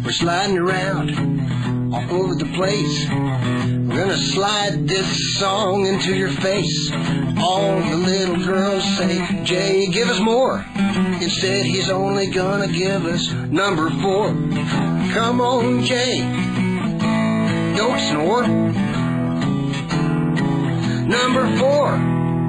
We're sliding around all over the place. We're gonna slide this song into your face. All the little girls say, Jay, give us more. Instead, he's only gonna give us number 4. Come on, Jay, don't snore. Number 4.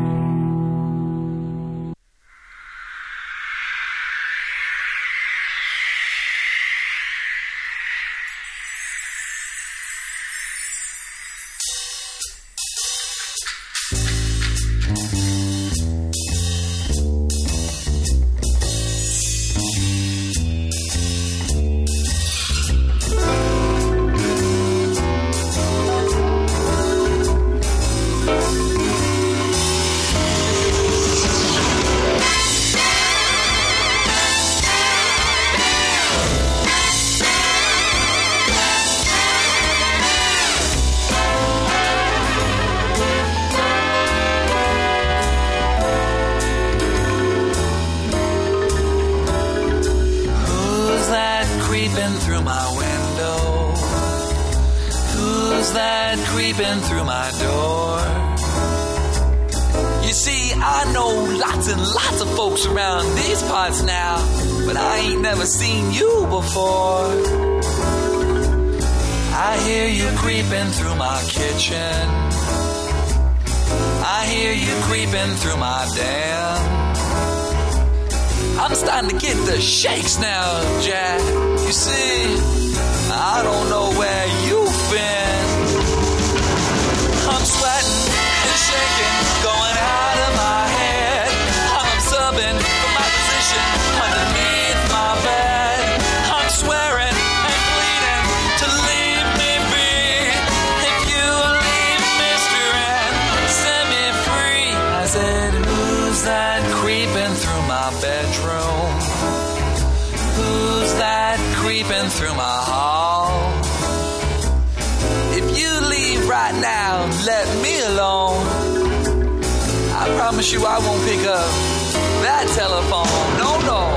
Seen you before. I hear you creeping through my kitchen. I hear you creeping through my den. I'm starting to get the shakes now, Jack. You see, I don't know where you've been. I'm sweating and shaking, going out of my head. I'm observing from my position underneath my bed. I'm swearing and pleading to leave me be. If you leave, Mr. N, set me free. I said, who's that creeping through my bedroom? Who's that creeping through my hall? If you leave right now, let me alone. I promise you I won't pick up that telephone. No, no.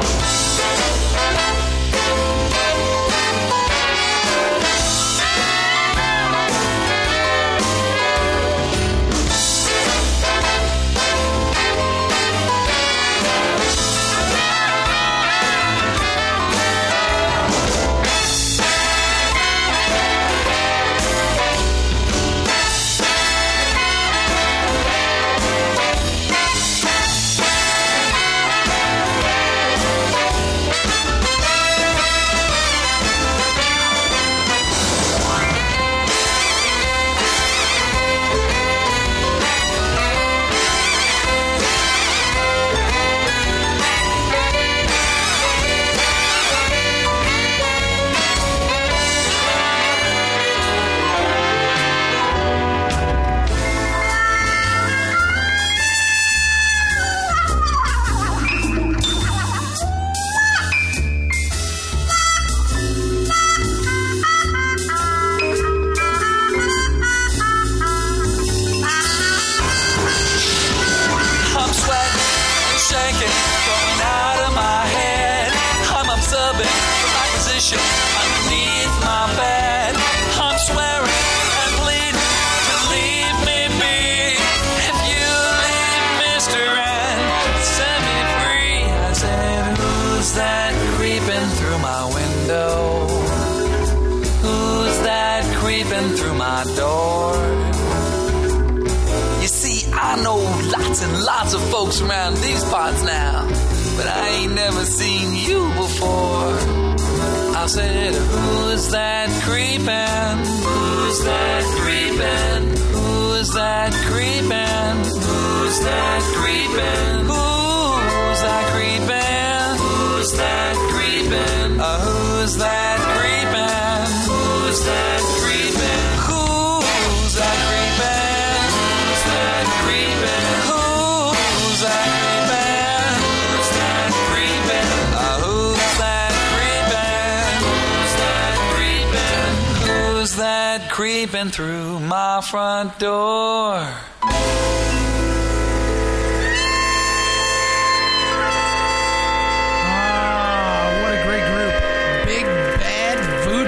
Lots of folks around these parts now, but I ain't never seen you before. I said, who's that creeping? Who's that creeping? Who's that creeping? Who's that creeping? Who's that creeping? Who's that creeping? Who's that creeping? Who's that creeping? Who's that creeping? Who's that creeping? Who's that creeping? Who's that creeping? Who's that creeping? Who's that creeping through my front door? What a great group. Big Bad Voodoo.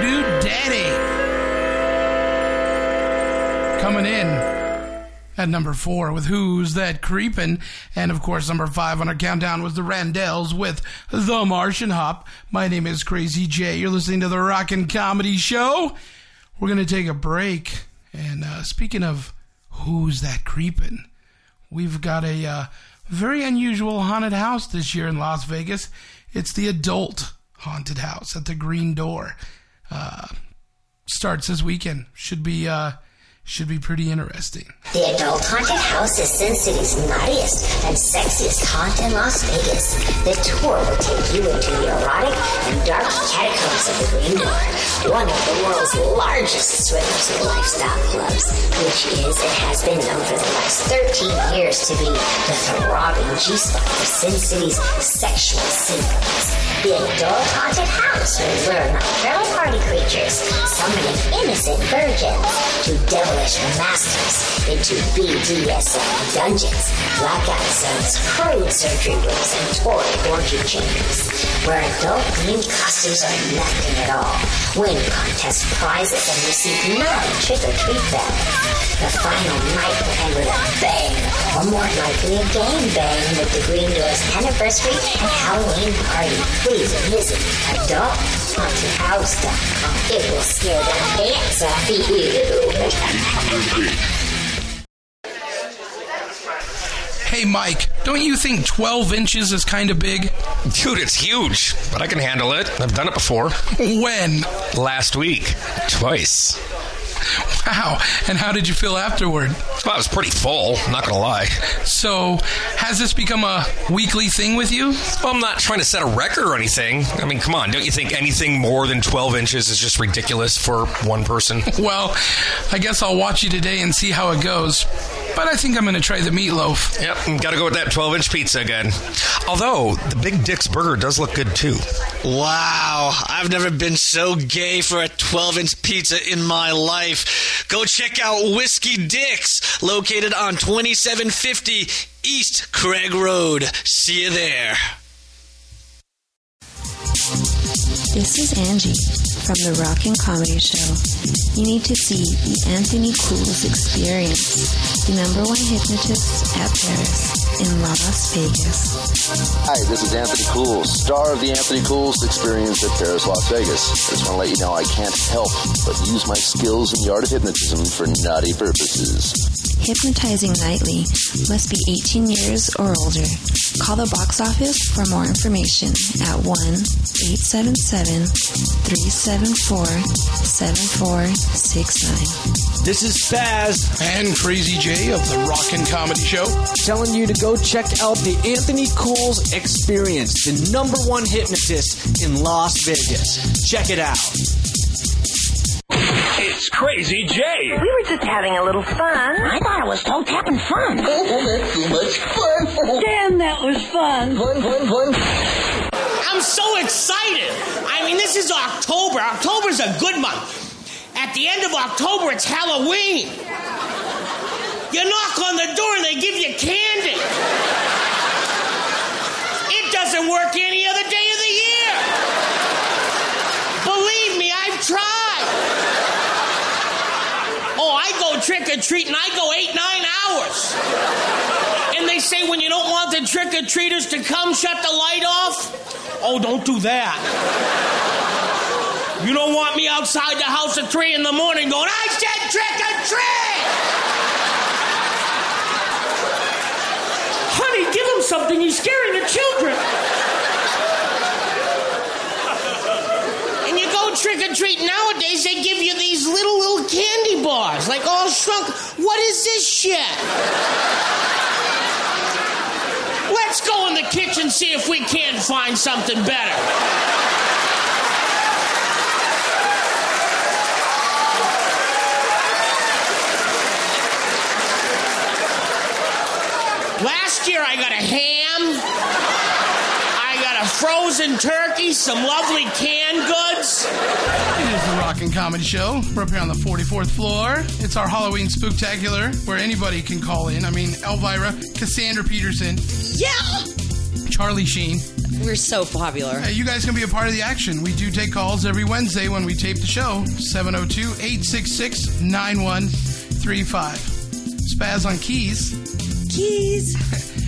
At number 4 with Who's That Creepin'? And of course, number 5 on our countdown was the Randells with The Martian Hop. My name is Crazy J. You're listening to the Rockin' Comedy Show. We're going to take a break. And speaking of Who's That Creepin'? We've got a very unusual haunted house this year in Las Vegas. It's the adult haunted house at the Green Door. Starts this weekend. Should be pretty interesting. The Adult Haunted House is Sin City's naughtiest and sexiest haunt in Las Vegas. The tour will take you into the erotic and dark catacombs of the Green Door, one of the world's largest swingers and lifestyle clubs, which is and has been known for the last 13 years to be the throbbing G-spot for Sin City's sexual symphonies. The Adult Haunted House will lure nocturnal party creatures, summoning innocent virgins to devilish masters into BDSM dungeons, blackout zones, crude surgery rooms, and torrid orgy chambers, where adult-themed costumes are nothing at all. Win contest prizes and receive 9 trick-or-treat ballots. The final night will end with a bang, or more likely a gangbang, with the Green Door's anniversary and Halloween party. Please visit adulthauntedhouse.com. It will scare the pants off you. Hey, Mike, don't you think 12 inches is kind of big? Dude, it's huge, but I can handle it. I've done it before. When? Last week. Twice. Wow, and how did you feel afterward? Well, I was pretty full, not gonna lie. So, has this become a weekly thing with you? Well, I'm not trying to set a record or anything. I mean, come on, don't you think anything more than 12 inches is just ridiculous for one person? Well, I guess I'll watch you today and see how it goes. But I think I'm going to try the meatloaf. Yep, gotta go with that 12-inch pizza again. Although, the Big Dick's burger does look good, too. Wow, I've never been so gay for a 12-inch pizza in my life. Go check out Whiskey Dick's, located on 2750 East Craig Road. See you there. This is Angie from the Rockin' Comedy Show. You need to see the Anthony Cools Experience, the #1 hypnotist at Paris in Las Vegas. Hi, this is Anthony Cools, star of the Anthony Cools Experience at Paris, Las Vegas. Just want to let you know I can't help but use my skills in the art of hypnotism for naughty purposes. Hypnotizing nightly. Must be 18 years or older. Call the box office for more information at 1-877-374-7469. This is Spaz and Crazy J of the Rockin' Comedy Show, telling you to go check out the Anthony Cools Experience, the #1 hypnotist in Las Vegas. Check it out. It's Crazy J. We were just having a little fun. I thought it was toe tapping fun. Oh, that's too much fun. Damn, that was fun. Fun. I'm so excited. I mean, this is October. October's a good month. At the end of October, it's Halloween. You knock on the door and they give you candy. It doesn't work any other day of the year. Believe me, I've tried. Oh, I go trick-or-treating. I go 8-9 hours. And they say when you don't want the trick-or-treaters to come, shut the light off. Oh, don't do that. You don't want me outside the house at 3 in the morning going, I said trick-or-treat! Honey, give him something. He's scaring the children. And you go trick-or-treat nowadays, they give you these little candy bars, like all shrunk. What is this shit? Let's go in the kitchen, see if we can't find something better. Last year I got a ham, I got a frozen turkey, some lovely canned goods. It is the Rockin' Comedy Show. We're up here on the 44th floor. It's our Halloween Spooktacular, where anybody can call in. I mean, Elvira, Cassandra Peterson. Yeah! Charlie Sheen. We're so popular. You guys can be a part of the action. We do take calls every Wednesday when we tape the show. 702-866-9135. Spaz on keys. Keys.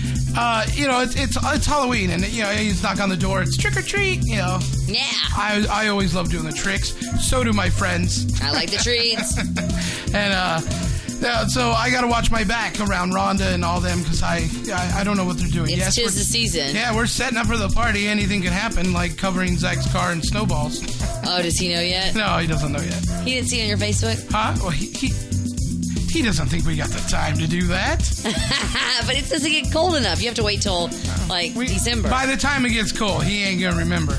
It's Halloween, and you just knock on the door. It's trick or treat. Yeah. I always love doing the tricks. So do my friends. I like the treats. And so I got to watch my back around Rhonda and all them because I don't know what they're doing. It's tis the season. Yeah, we're setting up for the party. Anything can happen, like covering Zach's car in snowballs. Oh, does he know yet? No, he doesn't know yet. He didn't see it on your Facebook? Huh? Well, he doesn't think we got the time to do that. But it doesn't get cold enough. You have to wait till, December. By the time it gets cold, he ain't going to remember.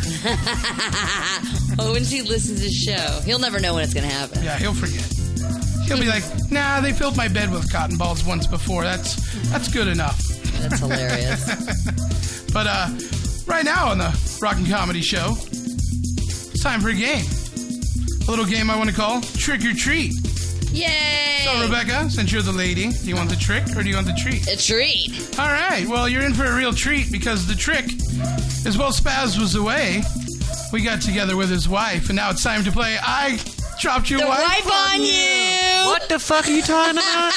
Well, when he listens to the show, he'll never know when it's going to happen. Yeah, he'll forget. He'll be like, nah, they filled my bed with cotton balls once before. That's good enough. That's hilarious. But right now on the Rockin' Comedy Show, it's time for a game. A little game I want to call Trick or Treat. Yay! So, Rebecca, since you're the lady, do you want the trick or do you want the treat? A treat. All right. Well, you're in for a real treat because the trick is while Spaz was away, we got together with his wife, and now it's time to play I Dropped Your Wife on You. What the fuck are you talking about?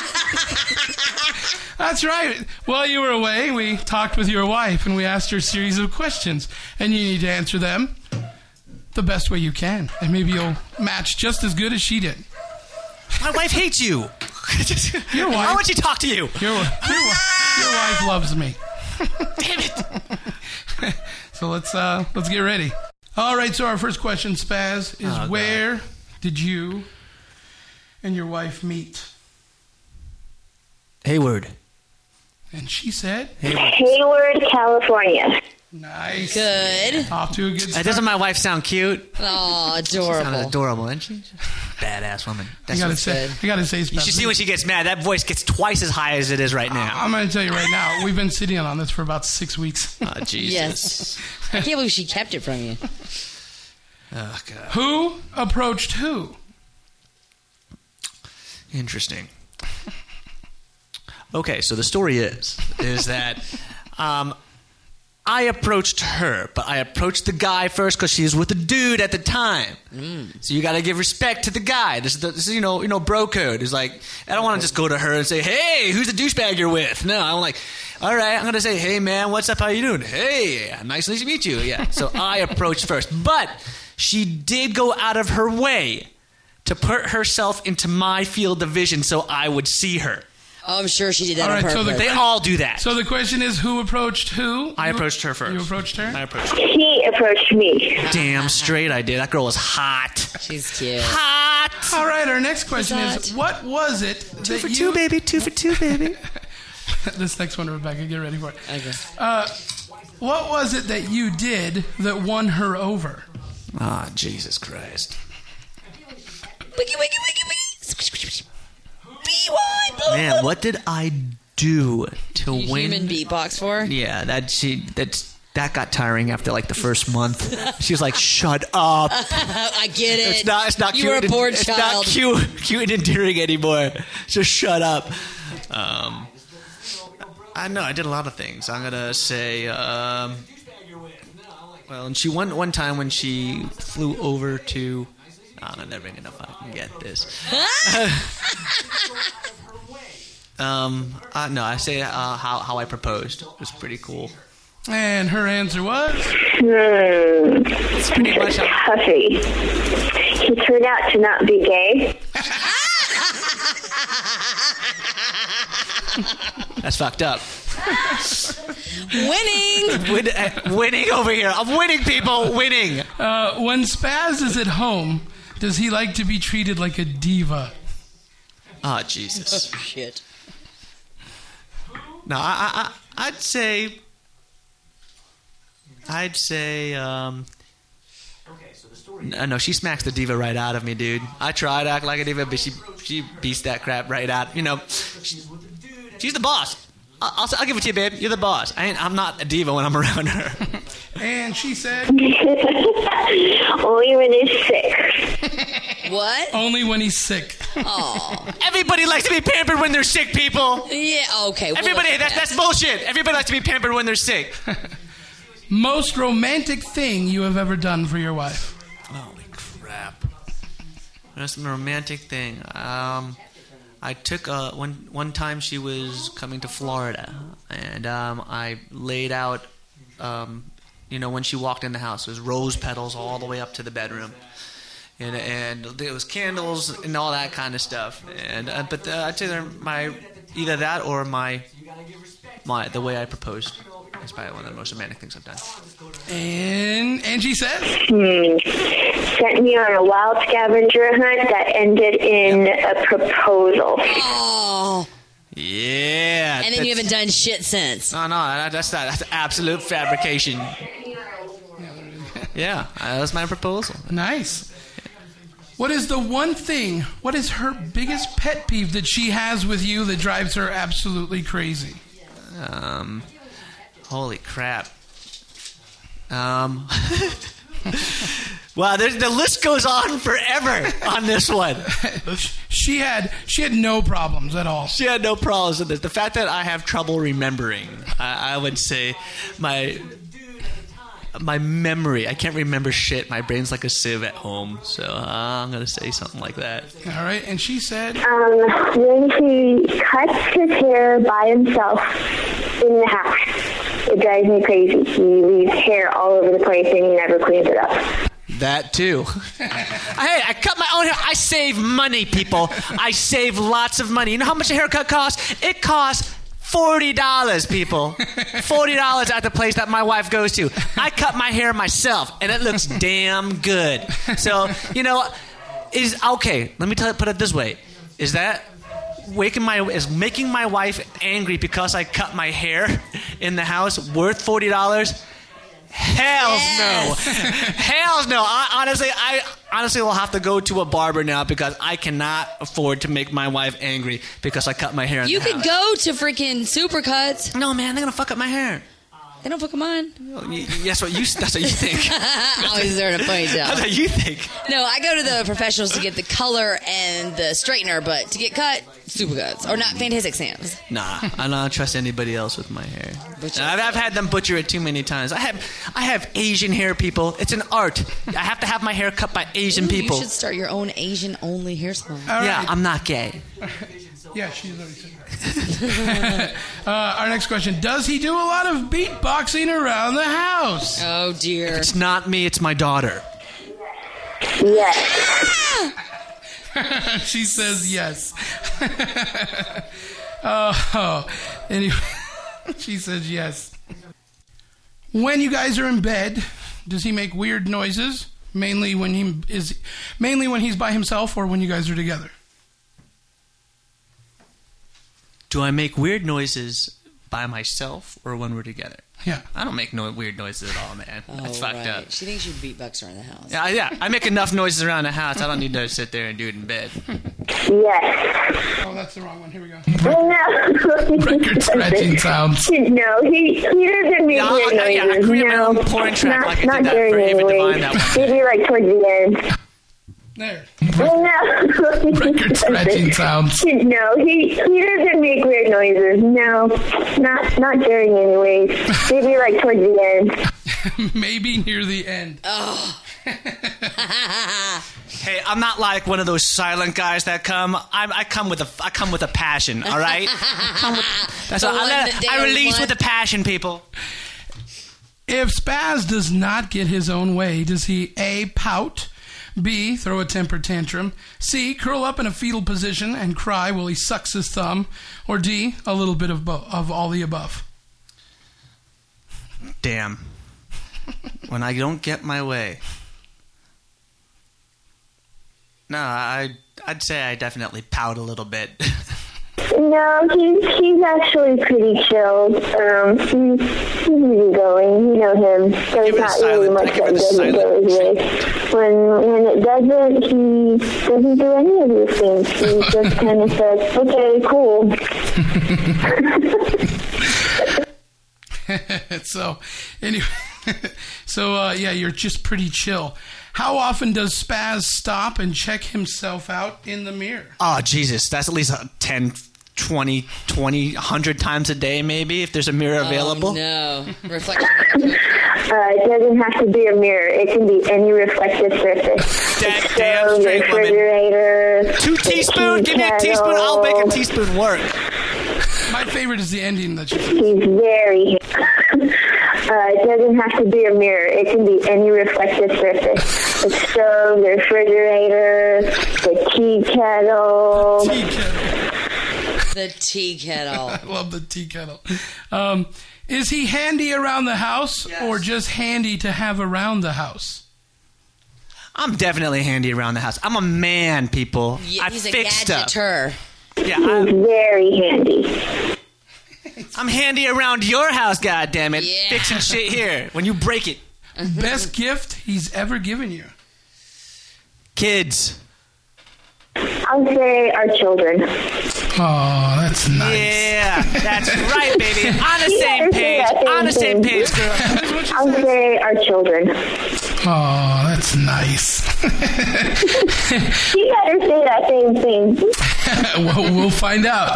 That's right. While you were away, we talked with your wife, and we asked her a series of questions, and you need to answer them the best way you can, and maybe you'll match just as good as she did. My wife hates you. Your wife. Why would she talk to you? Your wife loves me. Damn it. So let's get ready. All right. So our first question, Spaz, is where did you and your wife meet? Hayward. And she said Hayward, California. Nice. Good. Off to a good start. Doesn't my wife sound cute? Oh, adorable. Sounds adorable, isn't she? Badass woman. I gotta say, Spaz, you should see when she gets mad. That voice gets twice as high as it is right now. I'm going to tell you right now, we've been sitting on this for about 6 weeks. Oh, Jesus. Yes. I can't believe she kept it from you. Oh, God. Who approached who? Interesting. Okay, so the story is that I approached her, but I approached the guy first because she was with a dude at the time. So you got to give respect to the guy. This is bro code. It's like, I don't want to just go to her and say, hey, who's the douchebag you're with? No, I'm like, all right, I'm going to say, hey, man, what's up? How you doing? Hey, nice to meet you. Yeah, so I approached first. But she did go out of her way to put herself into my field of vision so I would see her. Oh, I'm sure she did that All on right, purpose. They all do that. So the question is, who approached who? I approached her first. You approached her? I approached her. He approached me. Damn straight I did. That girl was hot. She's cute. Hot. All right, our next question is, what was it Two for two, baby. 2 for 2, baby. This next one, Rebecca, get ready for it. Okay. What was it that you did that won her over? Ah, Jesus Christ. Wiki, wiki, wiki, wiki. B1. Man, what did I do to win? Human beatbox for? Yeah, that got tiring after like the first month. She was like, "Shut up." I get it. It's not You were cute. a bored It's child. not cute and endearing anymore. Just shut up. I know I did a lot of things. I'm gonna say, well, and she one time when she flew over to. I'm never gonna fucking get this. No, I say how I proposed. It was pretty cool. And her answer was? It's pretty much Huffy. He turned out to not be gay. That's fucked up. Winning Winning over here. I'm winning, people. Winning. When Spaz is at home, does he like to be treated like a diva? Oh, Jesus. Oh, shit. No, I'd say. No, she smacks the diva right out of me, dude. I try to act like a diva, but she beats that crap right out. You know, she's the boss. I'll give it to you, babe. You're the boss. I'm not a diva when I'm around her. And she said, only when he's sick. What? Only when he's sick. Oh. Everybody likes to be pampered when they're sick, people. Yeah, okay. Everybody, that's bullshit. Everybody likes to be pampered when they're sick. Most romantic thing you have ever done for your wife? Holy crap. That's a romantic thing. I took one time she was coming to Florida, and I laid out, when she walked in the house, it was rose petals all the way up to the bedroom, and there was candles and all that kind of stuff. And but I'd say either that or the way I proposed. That's probably one of the most romantic things I've done. And Angie says? Sent me on a wild scavenger hunt that ended in a proposal. Oh. Yeah. And then you haven't done shit since. No, that's absolute fabrication. Yeah, that was my proposal. Nice. What is her biggest pet peeve that she has with you that drives her absolutely crazy? Holy crap. Wow, the list goes on forever on this one. She had no problems at all. She had no problems with this. The fact that I have trouble remembering, I would say my memory. I can't remember shit. My brain's like a sieve at home. So I'm going to say something like that. All right. And she said? When he cuts his hair by himself in the house. It drives me crazy. He leaves hair all over the place and he never cleans it up. That too. Hey, I cut my own hair. I save money, people. I save lots of money. You know how much a haircut costs? It costs $40, people. $40 at the place that my wife goes to. I cut my hair myself, and it looks damn good. So, okay, let me put it this way. Is that making my wife angry because I cut my hair in the house worth $40? Hells no. Hells no. I honestly will have to go to a barber now because I cannot afford to make my wife angry because I cut my hair in the house. You could go to freaking Supercuts. No, man, they're going to fuck up my hair. They don't fuck mine. That's what you think. Always there in a ponytail. That's what you think. No, I go to the professionals to get the color and the straightener, but to get cut, Supercuts. Or not Fantastic Sam's. Nah, I don't trust anybody else with my hair. I've had them butcher it too many times. I have Asian hair, people. It's an art. I have to have my hair cut by Asian people. You should start your own Asian-only hair salon. Yeah, I'm not gay. Yeah, she's already said that. Our next question. Does he do a lot of beatboxing around the house? Oh, dear. If it's not me, it's my daughter. Yes. She says yes. Anyway, she says yes. When you guys are in bed, does he make weird noises? Mainly when he's by himself or when you guys are together? Do I make weird noises by myself or when we're together? Yeah. I don't make weird noises at all, man. That's fucked up. She thinks you beatbox around the house. Yeah. I make enough noises around the house. I don't need to sit there and do it in bed. Yes. Oh, that's the wrong one. Here we go. No. Record scratching sounds. No, he doesn't make weird noises. I create my own porn track like I did that for Ava Devine that one. Maybe like towards the end. There. No. Record scratching sounds. No, he doesn't make weird noises. No, not during anyways. Maybe like towards the end. Maybe near the end. Oh. Hey, I'm not like one of those silent guys that come. I come with a passion. All right. I release with a passion, people. If Spaz does not get his own way, does he A, pout, B, throw a temper tantrum, C, curl up in a fetal position and cry while he sucks his thumb, or D, a little bit of all the above? Damn. When I don't get my way. No, I'd say I definitely pout a little bit. No, he's actually pretty chill. He's easygoing. You know him. There's not really much that doesn't go his way. When it doesn't, he doesn't do any of these things. He just kind of says, "Okay, cool." Yeah, you're just pretty chill. How often does Spaz stop and check himself out in the mirror? Oh, Jesus. That's at least 10, 20, 100 times a day, maybe, if there's a mirror available. Oh, no. Reflection. It doesn't have to be a mirror. It can be any reflective surface. damn stove, straight woman. refrigerator, 2 teaspoons? Give me a teaspoon. I'll make a teaspoon work. My favorite is the ending that you said. He's very it doesn't have to be a mirror. It can be any reflective surface. The stove, the refrigerator, the tea kettle. The tea kettle. I love the tea kettle. Is he handy around the house or just handy to have around the house? I'm definitely handy around the house. I'm a man, people. Yeah, I he's fix a stuff. gadgeter. Yeah, He's very handy. I'm handy around your house, goddammit. Yeah. Fixing shit here when you break it. Best gift he's ever given you? Kids. I'll say our children. Oh, that's nice. Yeah, that's right, baby. On the same page. On the same page, girl. I'll say our children. Oh, that's nice. You better say that same thing. Well, we'll find out.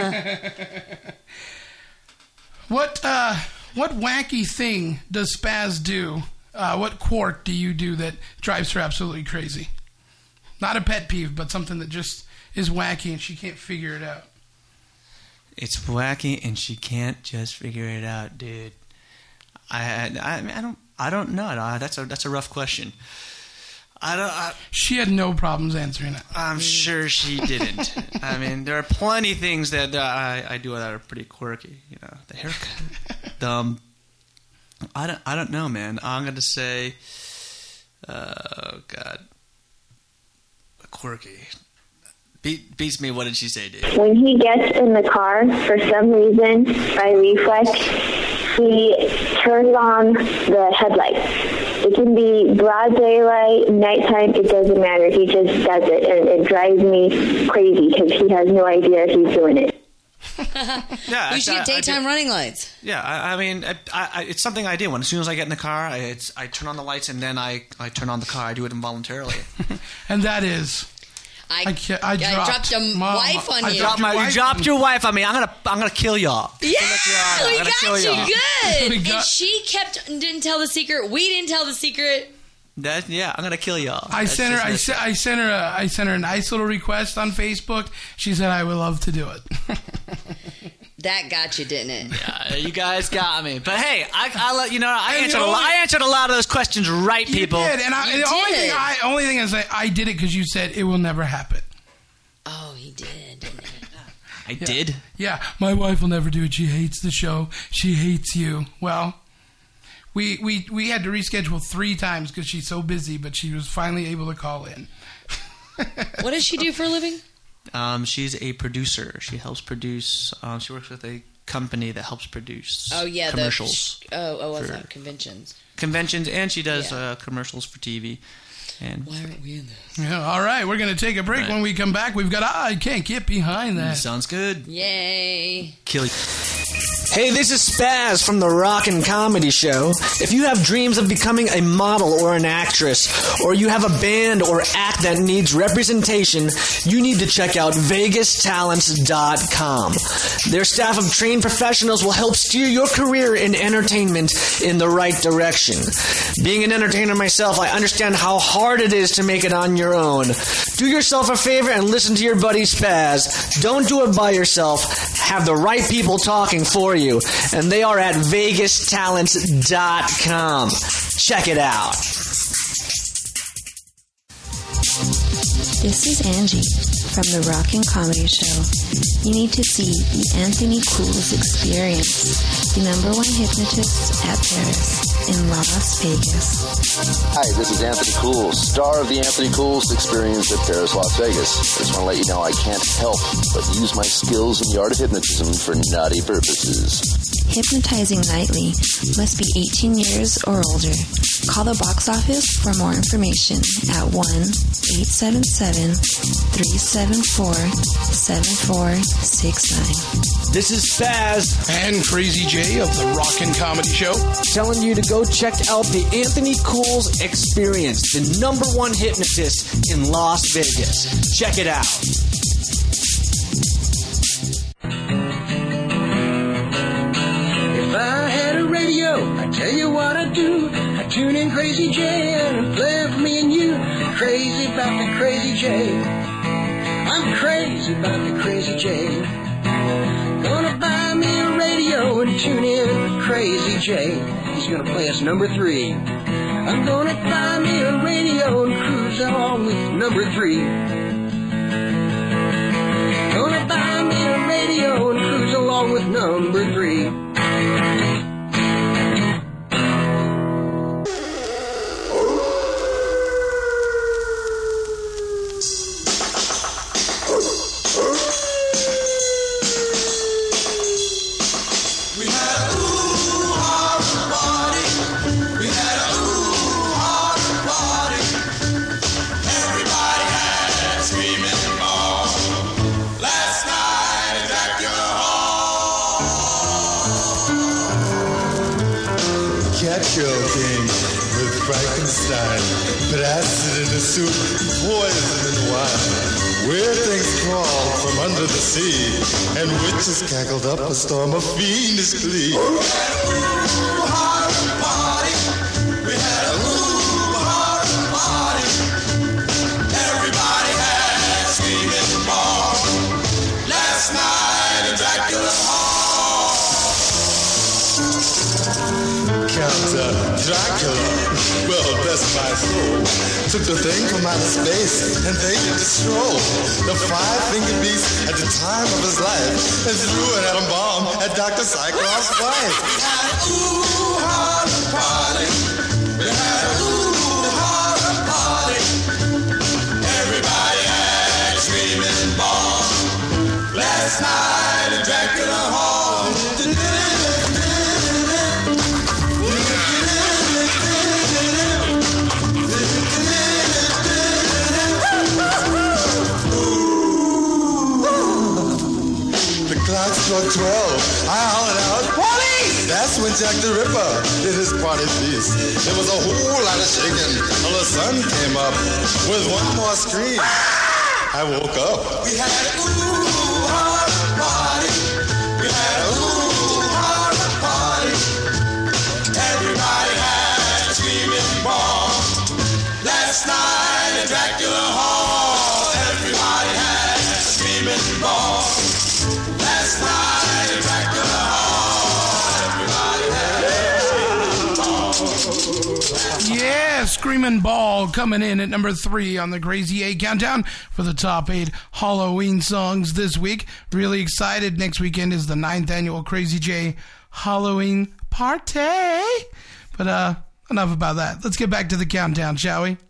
What wacky thing does Spaz do? What quirk do you do that drives her absolutely crazy? Not a pet peeve, but something that just is wacky and she can't figure it out. It's wacky and she can't just figure it out, dude. I don't know. That's a rough question. She had no problems answering it. I'm sure she didn't. I mean, there are plenty of things that I do that are pretty quirky. You know, the haircut. I don't know, man. I'm gonna say, oh God, quirky. Beats me. What did she say, dude? When he gets in the car, for some reason, by reflex, he turns on the headlights. It can be broad daylight, nighttime, it doesn't matter. He just does it, and it drives me crazy because he has no idea he's doing it. Yeah, We should get daytime running lights. Yeah, I mean, it's something I do. As soon as I get in the car, I turn on the lights and then I turn on the car. I do it involuntarily. And that is... I dropped a wife on you. You dropped your wife on me. I'm gonna kill y'all. Yeah, we got kill you y'all. good. And she didn't tell the secret. We didn't tell the secret. I'm gonna kill y'all. I sent her a nice little request on Facebook. She said I would love to do it. That got you, didn't it? Yeah, you guys got me. But hey, I let you know. I answered a lot of those questions right, people. You did, and the only thing is I did it because you said it will never happen. Oh, he did, didn't he? I did? Yeah, my wife will never do it. She hates the show. She hates you. Well, we had to reschedule 3 times because she's so busy, but she was finally able to call in. What does she do for a living? She's a producer. She helps produce. She works with a company that helps produce commercials. What's that? Conventions, and she does commercials for TV. And why aren't we in this? Yeah, all right, we're going to take a break. When we come back, we've got I Can't Get Behind That. Sounds good. Yay. Kill you. Hey, this is Spaz from the Rockin' Comedy Show. If you have dreams of becoming a model or an actress, or you have a band or act that needs representation, you need to check out VegasTalents.com. Their staff of trained professionals will help steer your career in entertainment in the right direction. Being an entertainer myself, I understand how hard it is to make it on your own. Do yourself a favor and listen to your buddy Spaz. Don't do it by yourself. Have the right people talking for you. And they are at VegasTalents.com. Check it out. This is Angie from the Rockin' Comedy Show. You need to see the Anthony Cools Experience, the #1 hypnotist at Paris in Las Vegas. Hi, this is Anthony Cools, star of the Anthony Cools Experience at Paris, Las Vegas. I just want to let you know I can't help but use my skills in the art of hypnotism for naughty purposes. Hypnotizing nightly. Must be 18 years or older. Call the box office for more information at 1-877-374-7469. This is Spaz and Crazy J of the Rockin' Comedy Show, telling you to go check out the Anthony Cools Experience, the #1 hypnotist in Las Vegas. Check it out. If I had a radio, I'd tell you what I'd do. I'd tune in Crazy J and play it for me and you. Crazy crazy about the Crazy J. I'm crazy about the Crazy J. Gonna buy me a radio and tune in Crazy J. He's gonna play us number 3. I'm gonna buy me a radio and cruise along with number 3. Gonna buy me a radio and cruise along with number 3. Acid in the soup, poison in wine. Weird things crawled from under the sea, and witches cackled up a storm of fiendish glee. We had a party. Everybody had screaming ball. Last night in Dracula Hall. Count Dracula. Well, bless my soul, took the thing from outer space and they did the stroll. The 5-fingered beast at the time of his life and threw an atom bomb at Dr. Cyclops' wife. We had a ooh-ha party. We had a ooh-ha party. Everybody had a screaming ball. Last night in Dracula Hall. Clock struck 12. I hollered out, "Police!" That's when Jack the Ripper did his party piece. There was a whole lot of shaking till the sun came up. With one more scream, I woke up. We had a ooh-ha party. We had a ooh-ha party. Everybody had a screaming ball. Last night in Dracula Hall. Everybody had a screaming ball. Last night in Dracula Hall, everybody had Yeah, Screamin' Ball coming in at number 3 on the Crazy 8 Countdown for the top 8 Halloween songs this week. Really excited. Next weekend is the 9th annual Crazy J Halloween Party. But enough about that. Let's get back to the countdown, shall we?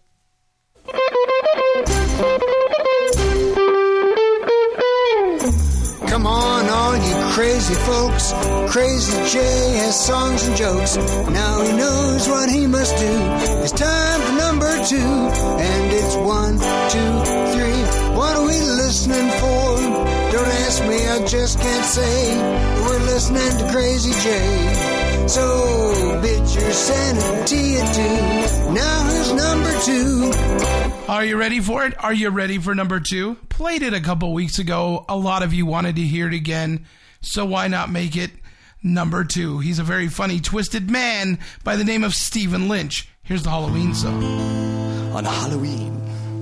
Come on, all you crazy folks. Crazy J has songs and jokes. Now he knows what he must do. It's time for number 2. And it's 1, 2, 3. What are we listening for? Don't ask me, I just can't say. We're listening to Crazy J. So bid your sanity adieu. Now here's number 2. Are you ready for it? Are you ready for number 2? Played it a couple weeks ago. A lot of you wanted to hear it again, so why not make it number 2? He's a very funny, twisted man by the name of Stephen Lynch. Here's the Halloween song. On Halloween.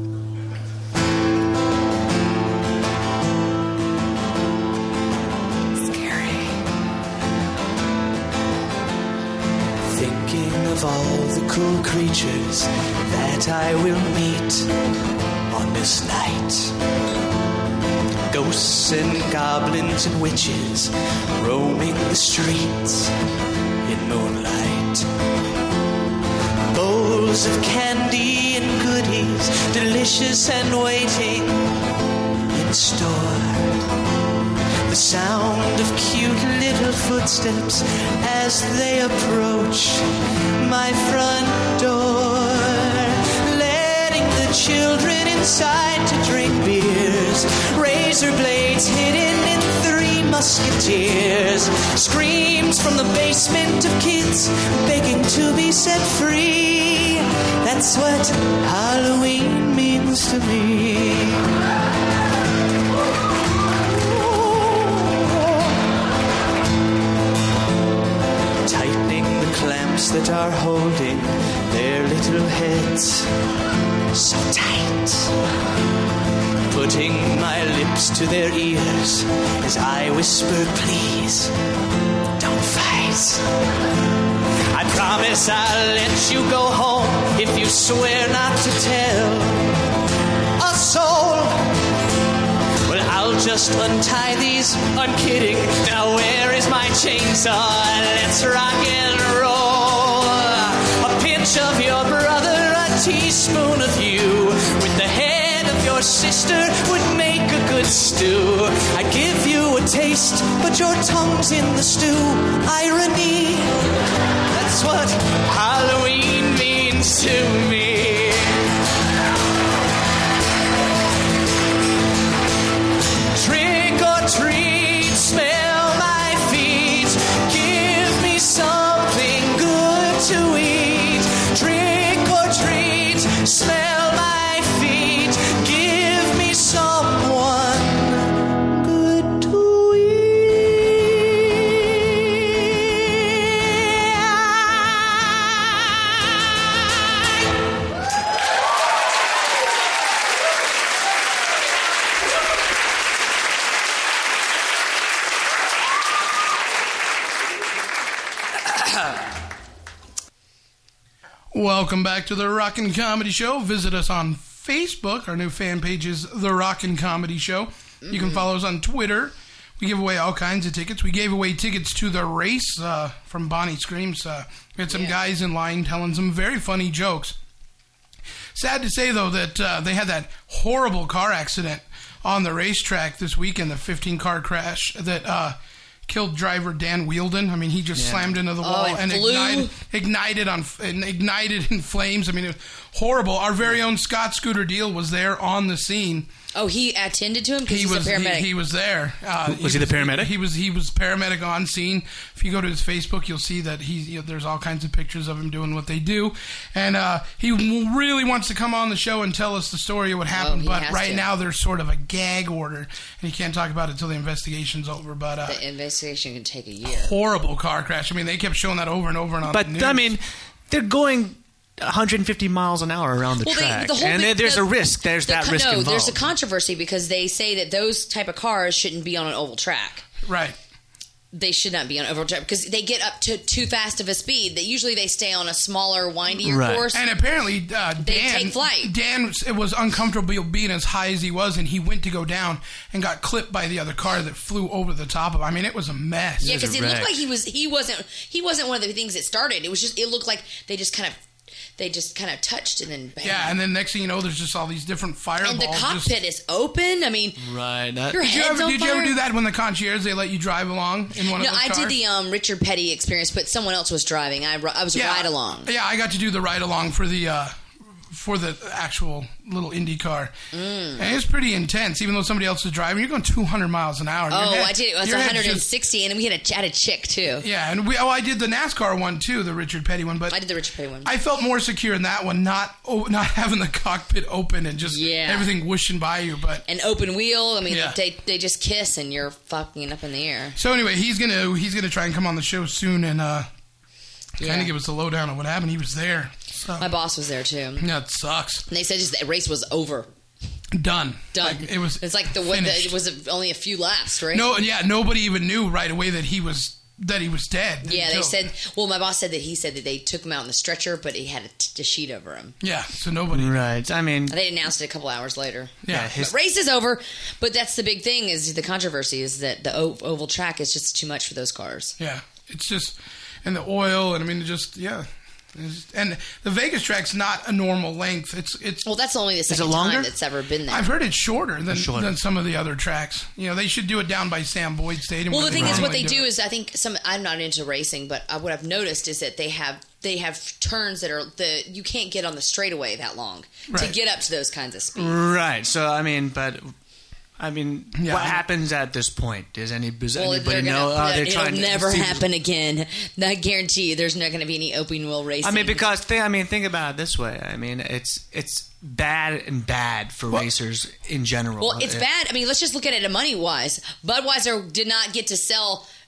Of all the cool creatures that I will meet on this night. Ghosts and goblins and witches roaming the streets in moonlight. Bowls of candy and goodies, delicious and waiting in store. The sound of cute little footsteps as they approach my front door. Letting the children inside to drink beers. Razor blades hidden in 3 musketeers. Screams from the basement of kids begging to be set free. That's what Halloween means to me. hands that are holding their little heads so tight, putting my lips to their ears as I whisper, please, don't fight. I promise I'll let you go home if you swear not to tell a soul. Well, I'll just untie these, I'm kidding. Now where is my chainsaw? Let's rock and roll. A pinch of your brother, a teaspoon of you, with the head of your sister would make a good stew. I give you a taste, but your tongue's in the stew. Irony, that's what Halloween means to me. Trick or treat, smell my feet, give me something good to eat. Trick or treat, smell my feet, give me someone good to eat. Welcome back to the Rockin' Comedy Show. Visit us on Facebook. Our new fan page is The Rockin' Comedy Show. You can follow us on Twitter. We give away all kinds of tickets. We gave away tickets to the race from Bonnie Screams. We had some guys in line telling some very funny jokes. Sad to say, though, that they had that horrible car accident on the racetrack this weekend, the 15-car crash that killed driver Dan Wheeldon. I mean, he just slammed into the wall and ignited in flames. I mean, it was horrible. Our very own Scott Scooter Deal was there on the scene. Oh, he attended to him because he's a paramedic. He was there. Was he the paramedic? He was paramedic on scene. If you go to his Facebook, you'll see that there's all kinds of pictures of him doing what they do. And he really wants to come on the show and tell us the story of what happened. But right now, there's sort of a gag order, and he can't talk about it until the investigation's over. But the investigation can take a year. Horrible car crash. I mean, they kept showing that over and over and on the news. But, I mean, they're going 150 miles an hour around the track. There's a risk. There's that risk involved. No, there's a controversy because they say that those type of cars shouldn't be on an oval track. Right. They should not be on oval track because they get up to too fast of a speed. That usually they stay on a smaller, windier course. And apparently, Dan take flight. Dan was uncomfortable being as high as he was, and he went to go down and got clipped by the other car that flew over the top of him. I mean, it was a mess. Yeah, because it looked like he wasn't one of the things that started. It looked like they just kind of touched and then bang. Yeah, and then next thing you know, there's just all these different fireballs. And the cockpit is open. I mean, right. Your head's on fire. Did you ever do that when the concierge, they let you drive along in one of those cars? No, I did the Richard Petty experience, but someone else was driving. I was ride along. Yeah, I got to do the ride along for the actual little Indy car. And it's pretty intense, even though somebody else is driving. You're going 200 miles an hour. I did it. It was 160, and we had a chick, too. Yeah, and I did the NASCAR one, too, the Richard Petty one. But I did the Richard Petty one. I felt more secure in that one, not having the cockpit open and just everything whooshing by you. But an open wheel, I mean, they just kiss, and you're fucking up in the air. So anyway, he's gonna try and come on the show soon and kind of give us a lowdown on what happened. He was there. So. My boss was there too. Yeah, it sucks. And they said just the race was over. Done. Like, it's like it was only a few laps, right? No, yeah, nobody even knew right away that he was dead. Yeah, they said. Well, my boss said that they took him out in the stretcher, but he had a sheet over him. Yeah, so nobody. Right. I mean, they announced it a couple hours later. Yeah, but race is over. But that's the big thing is the controversy is that the oval track is just too much for those cars. Yeah, it's just and the oil and I mean just And the Vegas track's not a normal length. It's well, that's only the second time that's ever been there. I've heard it's shorter than some of the other tracks. You know, they should do it down by Sam Boyd Stadium. Well, the thing is, what they do is, I think I'm not into racing, but what I've noticed is that they have turns that are you can't get on the straightaway that long to get up to those kinds of speeds. Right. So I mean, what happens at this point? Does anybody know? It'll never happen again. I guarantee you, there's not going to be any open wheel racing. I mean, because think about it this way. I mean, it's bad for racers in general. Well, it's bad. I mean, let's just look at it money wise. Budweiser did not get to sell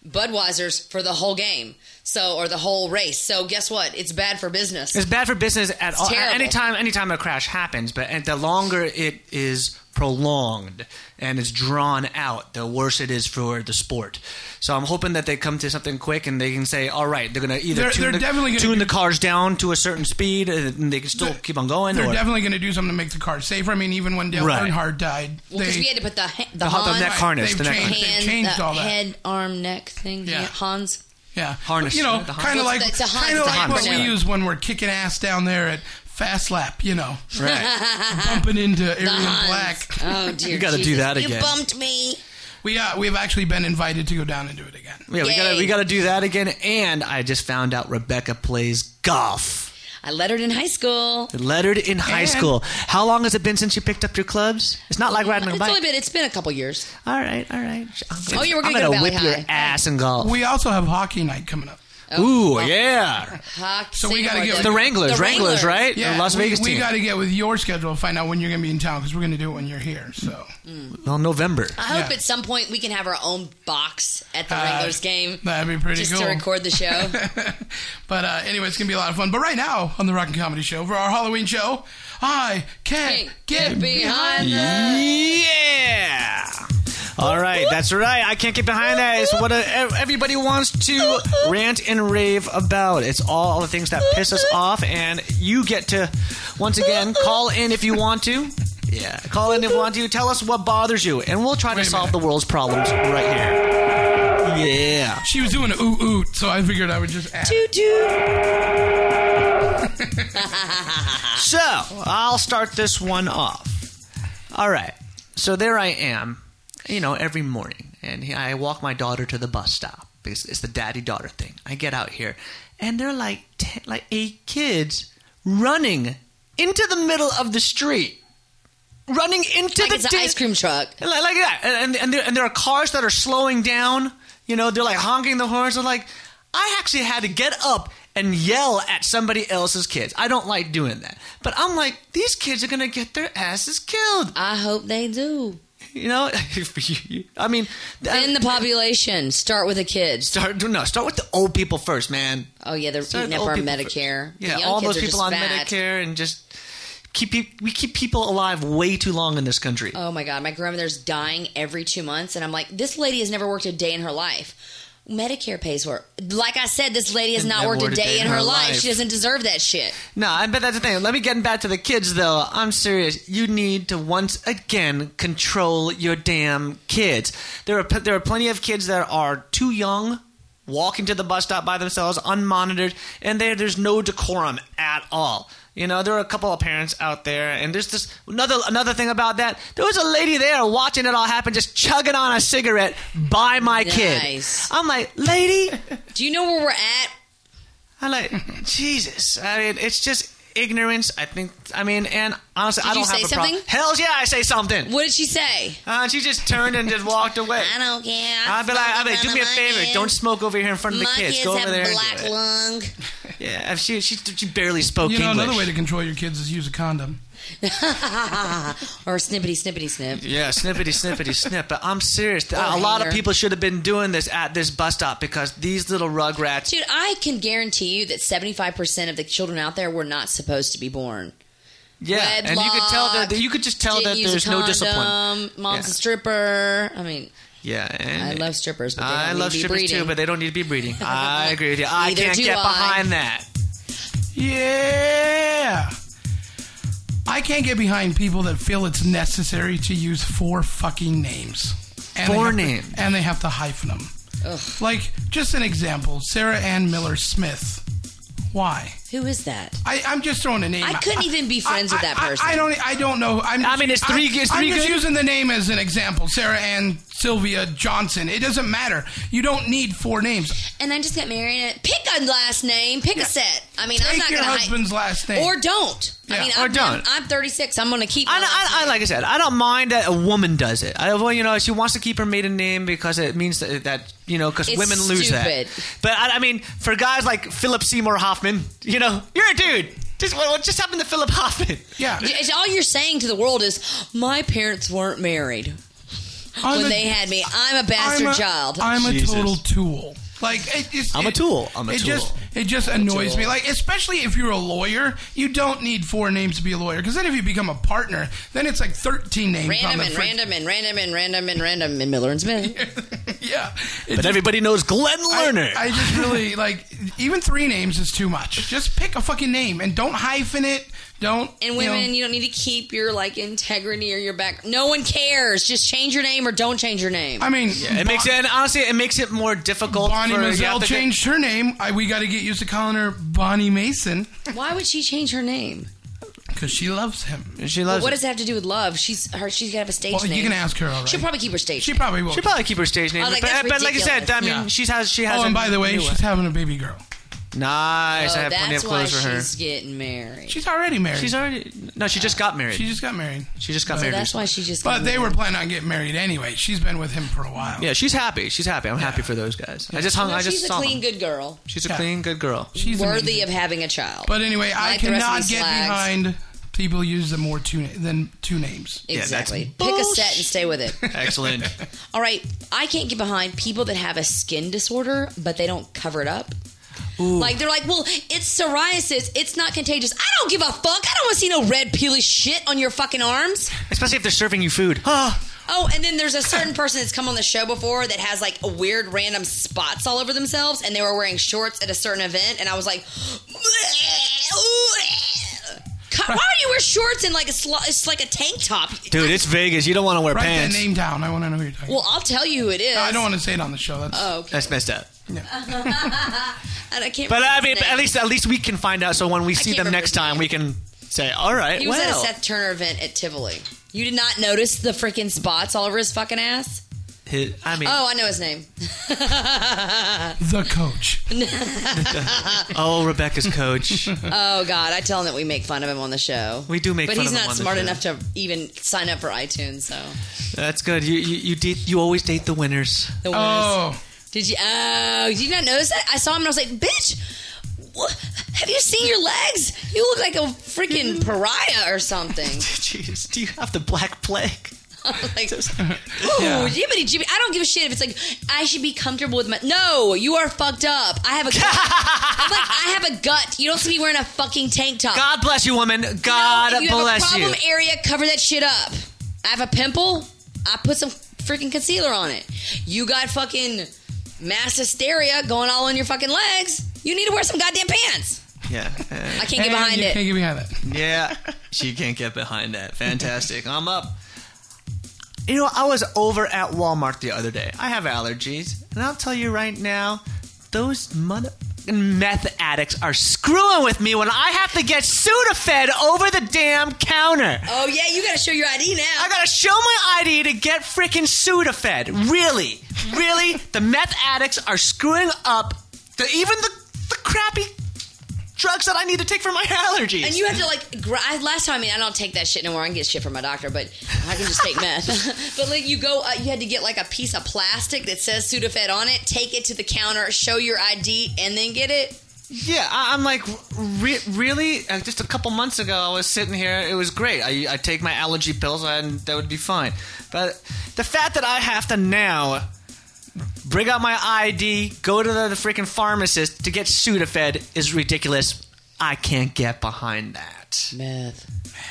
Budweiser's for the whole game. So, or the whole race. So guess what? It's bad for business. It's bad for business at all. Terrible. Anytime a crash happens, but the longer it is prolonged and it's drawn out, the worse it is for the sport. So I'm hoping that they come to something quick and they can say, all right, they're going to either tune the cars down to a certain speed and they can still keep on going. They're definitely going to do something to make the cars safer. I mean, even when Dale Earnhardt died. Well, because we had to put the neck harness. They've changed all that. Head, arm, neck thing. Yeah. Hans. Yeah. Harness. You know, kind of like what we use when we're kicking ass down there at Fast Lap, you know. Right. Bumping into Arian Black. Oh, dear. You got to do that again. You bumped me. We've actually been invited to go down and do it again. Yeah, we got to do that again. And I just found out Rebecca plays golf. I lettered in high school. High school. How long has it been since you picked up your clubs? It's not like riding a bike. It's been a couple years. All right. We're going to go to Valley whip your ass in golf. We also have hockey night coming up. Yeah. So we got to get the Wranglers, right? Yeah, the Las Vegas we team. got to get with your schedule, find out when you're going to be in town because we're going to do it when you're here. So, well, November. I hope at some point we can have our own box at the Wranglers game. That'd be pretty cool. Just to record the show. But anyway, it's going to be a lot of fun. But right now on the Rockin' Comedy Show for our Halloween show, I can't get behind that. Yeah. All right, that's right. I can't get behind that. It's what everybody wants to rant and rave about. It's all the things that piss us off, and you get to, once again, call in if you want to. Yeah, call in if you want to. Tell us what bothers you, and we'll try to solve the world's problems right here. Yeah. She was doing an oot, so I figured I would just add. Toot So, I'll start this one off. All right. So there I am. Every morning, and I walk my daughter to the bus stop because it's the daddy-daughter thing. I get out here, and they're like 8 kids running into the middle of the street, running into it's an ice cream truck, like that. And there are cars that are slowing down. They're like honking the horns. They're like, I actually had to get up and yell at somebody else's kids. I don't like doing that, but I'm like, these kids are gonna get their asses killed. I hope they do. I mean... Thin the population. Start with the kids. Start with the old people first, man. Oh, yeah, they're eating up our Medicare. Yeah, all those people on Medicare and just... We keep people alive way too long in this country. Oh, my God. My grandmother's dying every 2 months, and I'm like, this lady has never worked a day in her life. Medicare pays for it. Like I said, this lady has not worked a day in her life. She doesn't deserve that shit. No, but that's the thing. Let me get back to the kids, though. I'm serious. You need to once again control your damn kids. There are plenty of kids that are too young, walking to the bus stop by themselves, unmonitored, and there's no decorum at all. There are a couple of parents out there, and there's this another thing about that. There was a lady there watching it all happen, just chugging on a cigarette by my kid. I'm like, lady, do you know where we're at? I'm like, Jesus. I mean, it's just ignorance. And honestly, I don't have a problem. Hell yeah, I say something. What did she say? She just turned and just walked away. I don't care. I'd be like, do me a favor. Don't smoke over here in front of the kids. Go over there. Black lung. Yeah, she barely spoke English. Another way to control your kids is use a condom. Or snippety snip. Yeah, snippety snip. But I'm serious. A lot of people should have been doing this at this bus stop because these little rugrats. Dude, I can guarantee you that 75% of the children out there were not supposed to be born. Yeah, and you could just tell that there's no discipline. Mom's a stripper. I mean. Yeah, and I love strippers, but they don't I need love to be strippers breeding. too, but they don't need to be breeding. I agree with you. I can't get behind that. Yeah. I can't get behind people that feel it's necessary to use 4 fucking names. Names. And they have to hyphen them. Ugh. Like, just an example. Sarah Ann Miller Smith. Why? Who is that? I'm just throwing a name. I couldn't even be friends with that person. I don't know. I'm just using the name as an example. Sarah Ann Sylvia Johnson. It doesn't matter. You don't need 4 names. And I just got married. And pick a last name. Pick a set. I mean, I'm not your going to husband's last name. Or don't. Yeah. I'm 36. I'm going to keep. Like I said, I don't mind that a woman does it. She wants to keep her maiden name because it means that because women lose that. But I mean, for guys like Philip Seymour Hoffman, you're a dude. What just happened to Philip Hoffman? Yeah. All you're saying to the world is, my parents weren't married. when they had me. I'm a bastard child. I'm a total tool. Like I'm a tool. It just annoys me. Like, especially if you're a lawyer, you don't need 4 names to be a lawyer. Because then if you become a partner, then it's like 13 names. Random and Miller and Smith. Yeah. But everybody knows Glenn Lerner. I just really, like, even 3 names is too much. Just pick a fucking name and don't hyphen it. And women, you don't need to keep your, like, integrity or your back. No one cares. Just change your name or don't change your name. I mean, it makes it more difficult. Bonnie Mazzell changed her name. We got to get used to calling her Bonnie Mason. Why would she change her name? Because she loves him. What does it have to do with love? She's got to have a stage name. You can ask her. All right. She'll probably keep her stage name. She probably will. She'll probably keep her stage name. Like, but like I said, I mean, she has. Oh, and by the way, she's having a baby girl. Nice. I have plenty of clothes for her. She's getting married. She's already married. She just got married. She just got married. That's why she just got married. But they were planning on getting married anyway. She's been with him for a while. Yeah, she's happy. I'm happy for those guys. Yeah. She's a clean, good girl. She's a clean, good girl. She's worthy of having a child. But anyway, I cannot get behind people use more than 2 names. Exactly. Pick a set and stay with it. Excellent. All right. I can't get behind people that have a skin disorder, but they don't cover it up. Ooh. Like, they're like, well, it's psoriasis. It's not contagious. I don't give a fuck. I don't want to see no red, peely shit on your fucking arms. Especially if they're serving you food. Oh, and then there's a certain person that's come on the show before that has, like, a weird random spots all over themselves, and they were wearing shorts at a certain event, and I was like, why do you wear shorts and, like, it's like a tank top? Dude, it's Vegas. You don't want to wear pants. pants. Write that name down. I want to know who you're talking about. Well, I'll tell you who it is. No, I don't want to say it on the show. That's messed up. Yeah. And I can't. But I mean, at least we can find out. So when we see them next time, we can say, "All right." He was at a Seth Turner event at Tivoli. You did not notice the freaking spots all over his fucking ass? I know his name. The coach. Oh, Rebecca's coach. Oh God, I tell him that we make fun of him on the show. We do make fun of him on the show. But he's not smart enough to even sign up for iTunes. So that's good. You always date the winners. The winners. Oh. Did you not notice that? I saw him and I was like, bitch, what? Have you seen your legs? You look like a freaking pariah or something. Jeez, do you have the Black Plague? Like, jibbity jibbity. I don't give a shit if it's like, I should be comfortable with my... No, you are fucked up. I have a gut. I have a gut. You don't see me wearing a fucking tank top. God bless you, woman. God bless you. If you have a problem area, cover that shit up. I have a pimple. I put some freaking concealer on it. You got fucking mass hysteria going all in your fucking legs. You need to wear some goddamn pants. Yeah. I can't get behind it. Can't get behind that. Yeah. She can't get behind that. Fantastic. I'm up. You know, I was over at Walmart the other day. I have allergies. And I'll tell you right now, those meth addicts are screwing with me when I have to get Sudafed over the damn counter. Oh, yeah, you gotta show your ID now. I gotta show my ID to get freaking Sudafed. Really? Really? The meth addicts are screwing up even the crappy drugs that I need to take for my allergies. And you have to, like, last time, I don't take that shit no more. I can get shit from my doctor, but I can just take meth. But, like, you had to get, like, a piece of plastic that says Sudafed on it, take it to the counter, show your ID, and then get it? Yeah, I'm like, really? Just a couple months ago, I was sitting here. It was great. I take my allergy pills, and that would be fine. But the fact that I have to now bring out my ID, go to the freaking pharmacist to get Sudafed is ridiculous. I can't get behind that. Meth.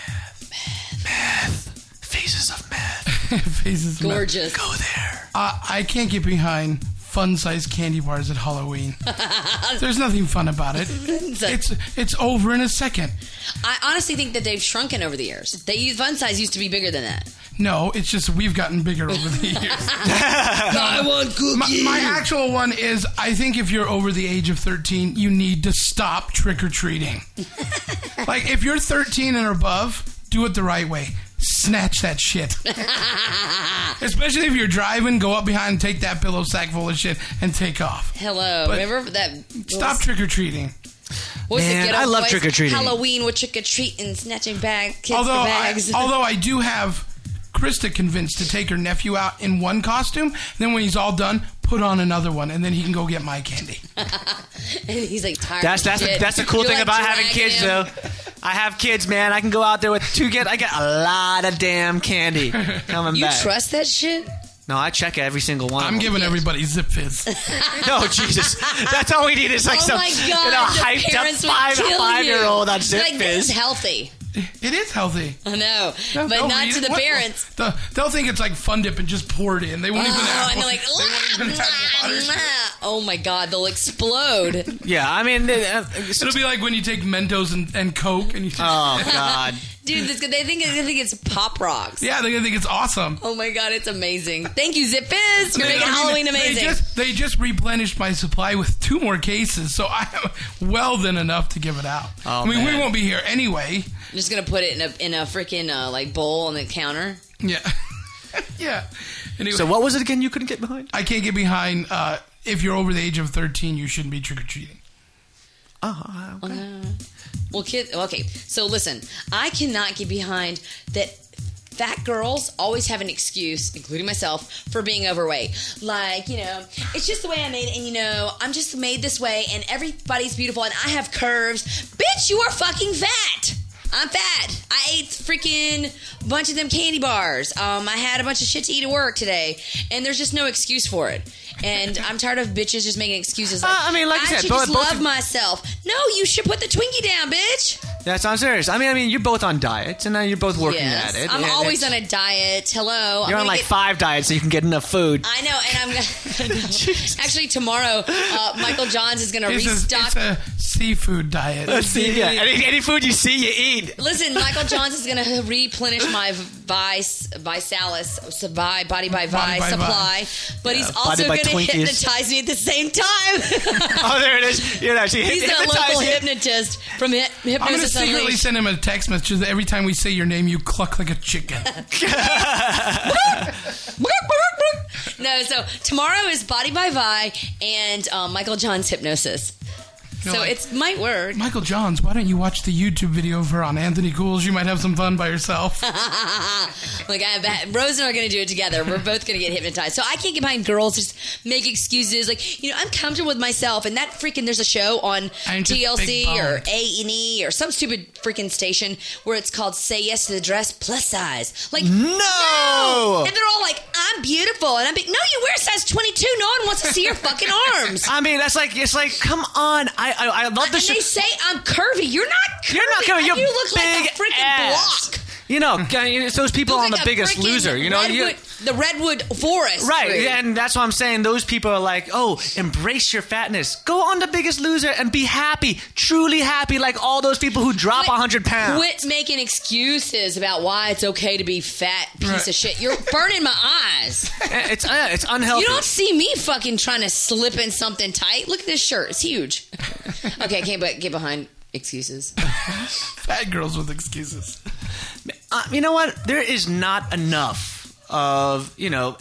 Faces of meth. Faces of gorgeous. Meth. Go there. I can't get behind fun-sized candy bars at Halloween. There's nothing fun about it. It's over in a second. I honestly think that they've shrunken over the years. Fun size used to be bigger than that. No, it's just we've gotten bigger over the years. I want cookies. My actual one is, I think if you're over the age of 13, you need to stop trick-or-treating. Like, if you're 13 and above, do it the right way. Snatch that shit. Especially if you're driving, go up behind and take that pillow sack full of shit and take off. Hello. But remember that? Stop trick-or-treating. Man, I love trick-or-treating. Halloween with trick-or-treating, snatching kids for bags. Although I do have Krista convinced to take her nephew out in one costume, then when he's all done, put on another one, and then he can go get my candy. And he's like tired. That's the cool thing about having kids, though. I have kids, man. I can go out there with 2 kids. I get a lot of damn candy coming back. You trust that shit? No, I check every single one. I'm giving everybody Zip Fizz. No, Jesus. That's all we need is like Oh some my God, the hyped up parents would kill 5-year-old you. on Zip Like, Fizz. this is healthy. It is healthy. I know, No, but no, not you- to the what- parents. They'll think it's like Fun Dip and just pour it in. They won't even have. And they're like, they won't even have water. oh my God, they'll explode. Yeah, I mean, It'll be like when you take Mentos and Coke and you. Oh God. Dude, they think it's Pop Rocks. Yeah, they're gonna think it's awesome. Oh my God, it's amazing. Thank you, Zip Fizz. You're making Halloween amazing. They just replenished my supply with 2 more cases, so I have well than enough to give it out. Oh, I mean, man. we won't be here anyway. I'm just gonna put it in a freaking like bowl on the counter. Yeah, yeah. Anyway, So what was it again you couldn't get behind? I can't get behind. If you're over the age of 13, you shouldn't be trick or treating. Oh, okay. Well, okay. So listen, I cannot get behind that. Fat girls always have an excuse, including myself, for being overweight. Like, it's just the way I'm made, and I'm just made this way, and everybody's beautiful, and I have curves. Bitch, you are fucking fat. I'm fat. I ate freaking bunch of them candy bars. I had a bunch of shit to eat at work today, and there's just no excuse for it. And I'm tired of bitches just making excuses. Like, I mean, like I said, should both- just both love of- myself. No, you should put the Twinkie down, bitch. That sounds serious. I mean, you're both on diets, and you're both working Yes, at it. I'm and always it's- on a diet. Hello. You're I'm on gonna like get- 5 diets, so you can get enough food. I know, and I'm gonna. Actually, tomorrow, Michael Johns is gonna restock. It's a seafood diet. Let's see. Yeah, any food you see, you eat. Listen, Michael Johns is gonna replenish my Visalis, Body by Vi supply, but he's also Body by gonna Twinkies. hypnotize me at the same time. Oh, there it is. She He's a hypnotized local you. hypnotist from I'm going to Hypnosis secretly Unleashed. send him a text message that every time we say your name, you cluck like a chicken. No, so tomorrow is Body by Vi and Michael Johns hypnosis. You're So like, it might work. Michael Johns, why don't you watch the YouTube video of her on Anthony Cools? You might have some fun by yourself. Like Rose and I are going to do it together. We're both going to get hypnotized. So I can't get behind girls just make excuses. Like, I'm comfortable with myself. And that freaking, there's a show on I'm just TLC big boned. or A&E or some stupid freaking station where it's called Say Yes to the Dress Plus Size. Like, no! And they're all like, I'm beautiful. And I'm like, no, you wear size 22. No one wants to see your fucking arms. I mean, it's like, come on. I love the And show. they say I'm curvy. You're not curvy. You're not curvy. You're You look like a big freaking ass. block. It's those people You on look The like a Biggest freaking Loser. the Redwood Forest. Right, tree. yeah, and that's what I'm saying. Those people are like, oh, embrace your fatness. Go on The Biggest Loser and be happy, truly happy, like all those people who drop 100 pounds. Quit making excuses about why it's okay to be fat, piece of shit. You're burning my eyes. It's unhealthy. You don't see me fucking trying to slip in something tight. Look at this shirt. It's huge. Okay, I can't get behind excuses. Fat girls with excuses. You know what? There is not enough of,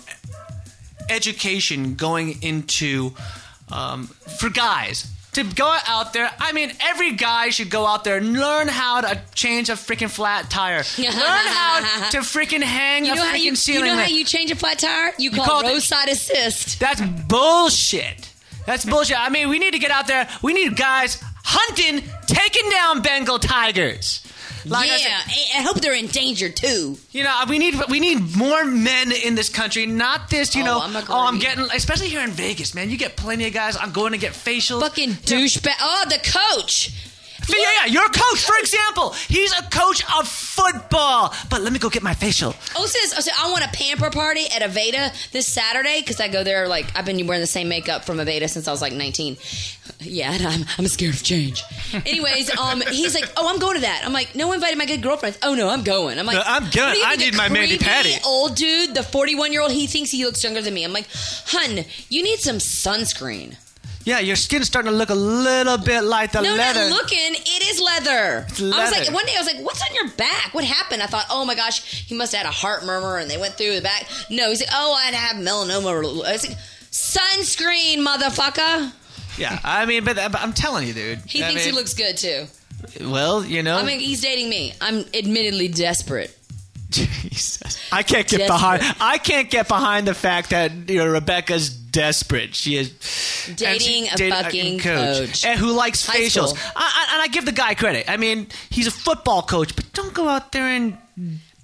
education going into, for guys. To go out there, I mean, every guy should go out there and learn how to change a freaking flat tire. Learn how to freaking hang a freaking ceiling. You know how light. you change a flat tire? You call call it- roadside assist. That's bullshit. That's bullshit. I mean, we need to get out there. We need guys hunting, taking down Bengal tigers. Like I said, I hope they're endangered too. we need more men in this country, not this. I'm getting, especially here in Vegas, man. You get plenty of guys. I'm going to get facials. Fucking douchebag. Oh, the coach. Yeah, your coach, for example. He's a coach of football. But let me go get my facial. So I want a pamper party at Aveda this Saturday because I go there, I've been wearing the same makeup from Aveda since I was 19. Yeah, and I'm scared of change. Anyways, he's like, oh, I'm going to that. I'm like, no one invited my good girlfriends. Oh, no, I'm going. I'm like, No, I'm good. what do you I think, need the my Mandy creepy Patty. old dude, the 41-year-old, he thinks he looks younger than me. I'm like, hun, you need some sunscreen. Yeah, your skin's starting to look a little bit like the leather. No, not looking. It is leather. It's I was leather. like, one day I was like, what's on your back? What happened? I thought, oh my gosh, he must have had a heart murmur and they went through the back. No, he's like, oh, I have melanoma. I was like, sunscreen, motherfucker. Yeah, I mean, but I'm telling you, dude. He thinks he looks good too. Well, I mean, he's dating me. I'm admittedly desperate. Jesus. I can't get behind the fact that Rebecca's desperate. She is Dating a fucking coach. and who likes High facials. school. And I give the guy credit. I mean, he's a football coach, but don't go out there and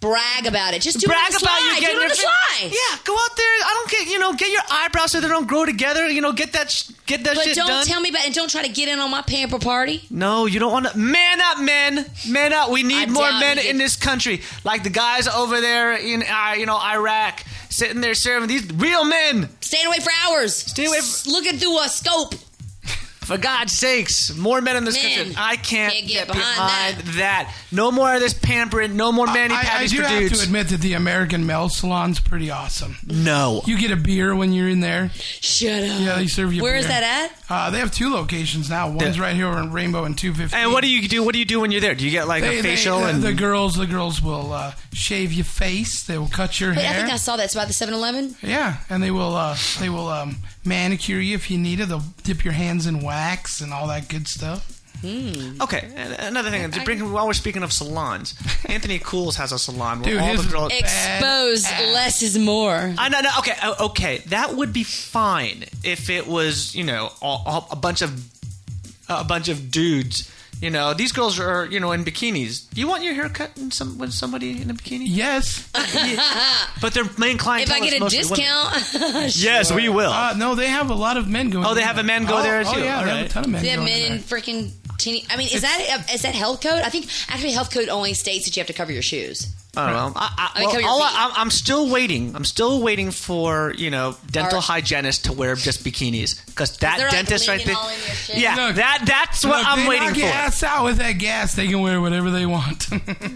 brag about it. Just do brag it on the about slide. you getting do it on the slide. Yeah, go out there. I don't get get your eyebrows so they don't grow together. Get that shit done. But don't tell me about it, and don't try to get in on my pamper party. No, you don't want to. Man up, men. Man up. We need more men in this country, like the guys over there in Iraq, sitting there serving these real men. Staying away for hours. Stay away. Looking through a scope. For God's sakes, more men in this country. I can't get behind that. No more of this pampering. No more mani-patties for dudes. I do have to admit that the American Male Salon's pretty awesome. No. You get a beer when you're in there. Shut up. Yeah, they serve you Where beer. is that at? They have 2 locations now. One's right here in Rainbow and 250. And what do you do? What do you do when you're there? Do you get like a facial? The girls will shave your face. They will cut your hair. I think I saw that. It's about the 7-Eleven. Yeah, and they will manicure you if you need it. They'll dip your hands in wax and all that good stuff. Okay, another thing. While we're speaking of salons, Anthony Cools has a salon where Dude, all the girls expose less is more. No. Okay. That would be fine if it was a bunch of dudes. These girls are in bikinis. Do you want your hair cut with somebody in a bikini? Yes. But their main clientele if I get a discount, yes, we will. No, they have a lot of men going. Oh, they have a men go there too. Oh yeah, they have a ton of men. They have going men in there. freaking teeny. I mean, is that health code? I think actually health code only states that you have to cover your shoes. Oh well, I'm still waiting. I'm still waiting for dental hygienists to wear just bikinis because that dentist right there. Yeah, Look, that's what I'm waiting for. They knock your ass out with that gas. They can wear whatever they want.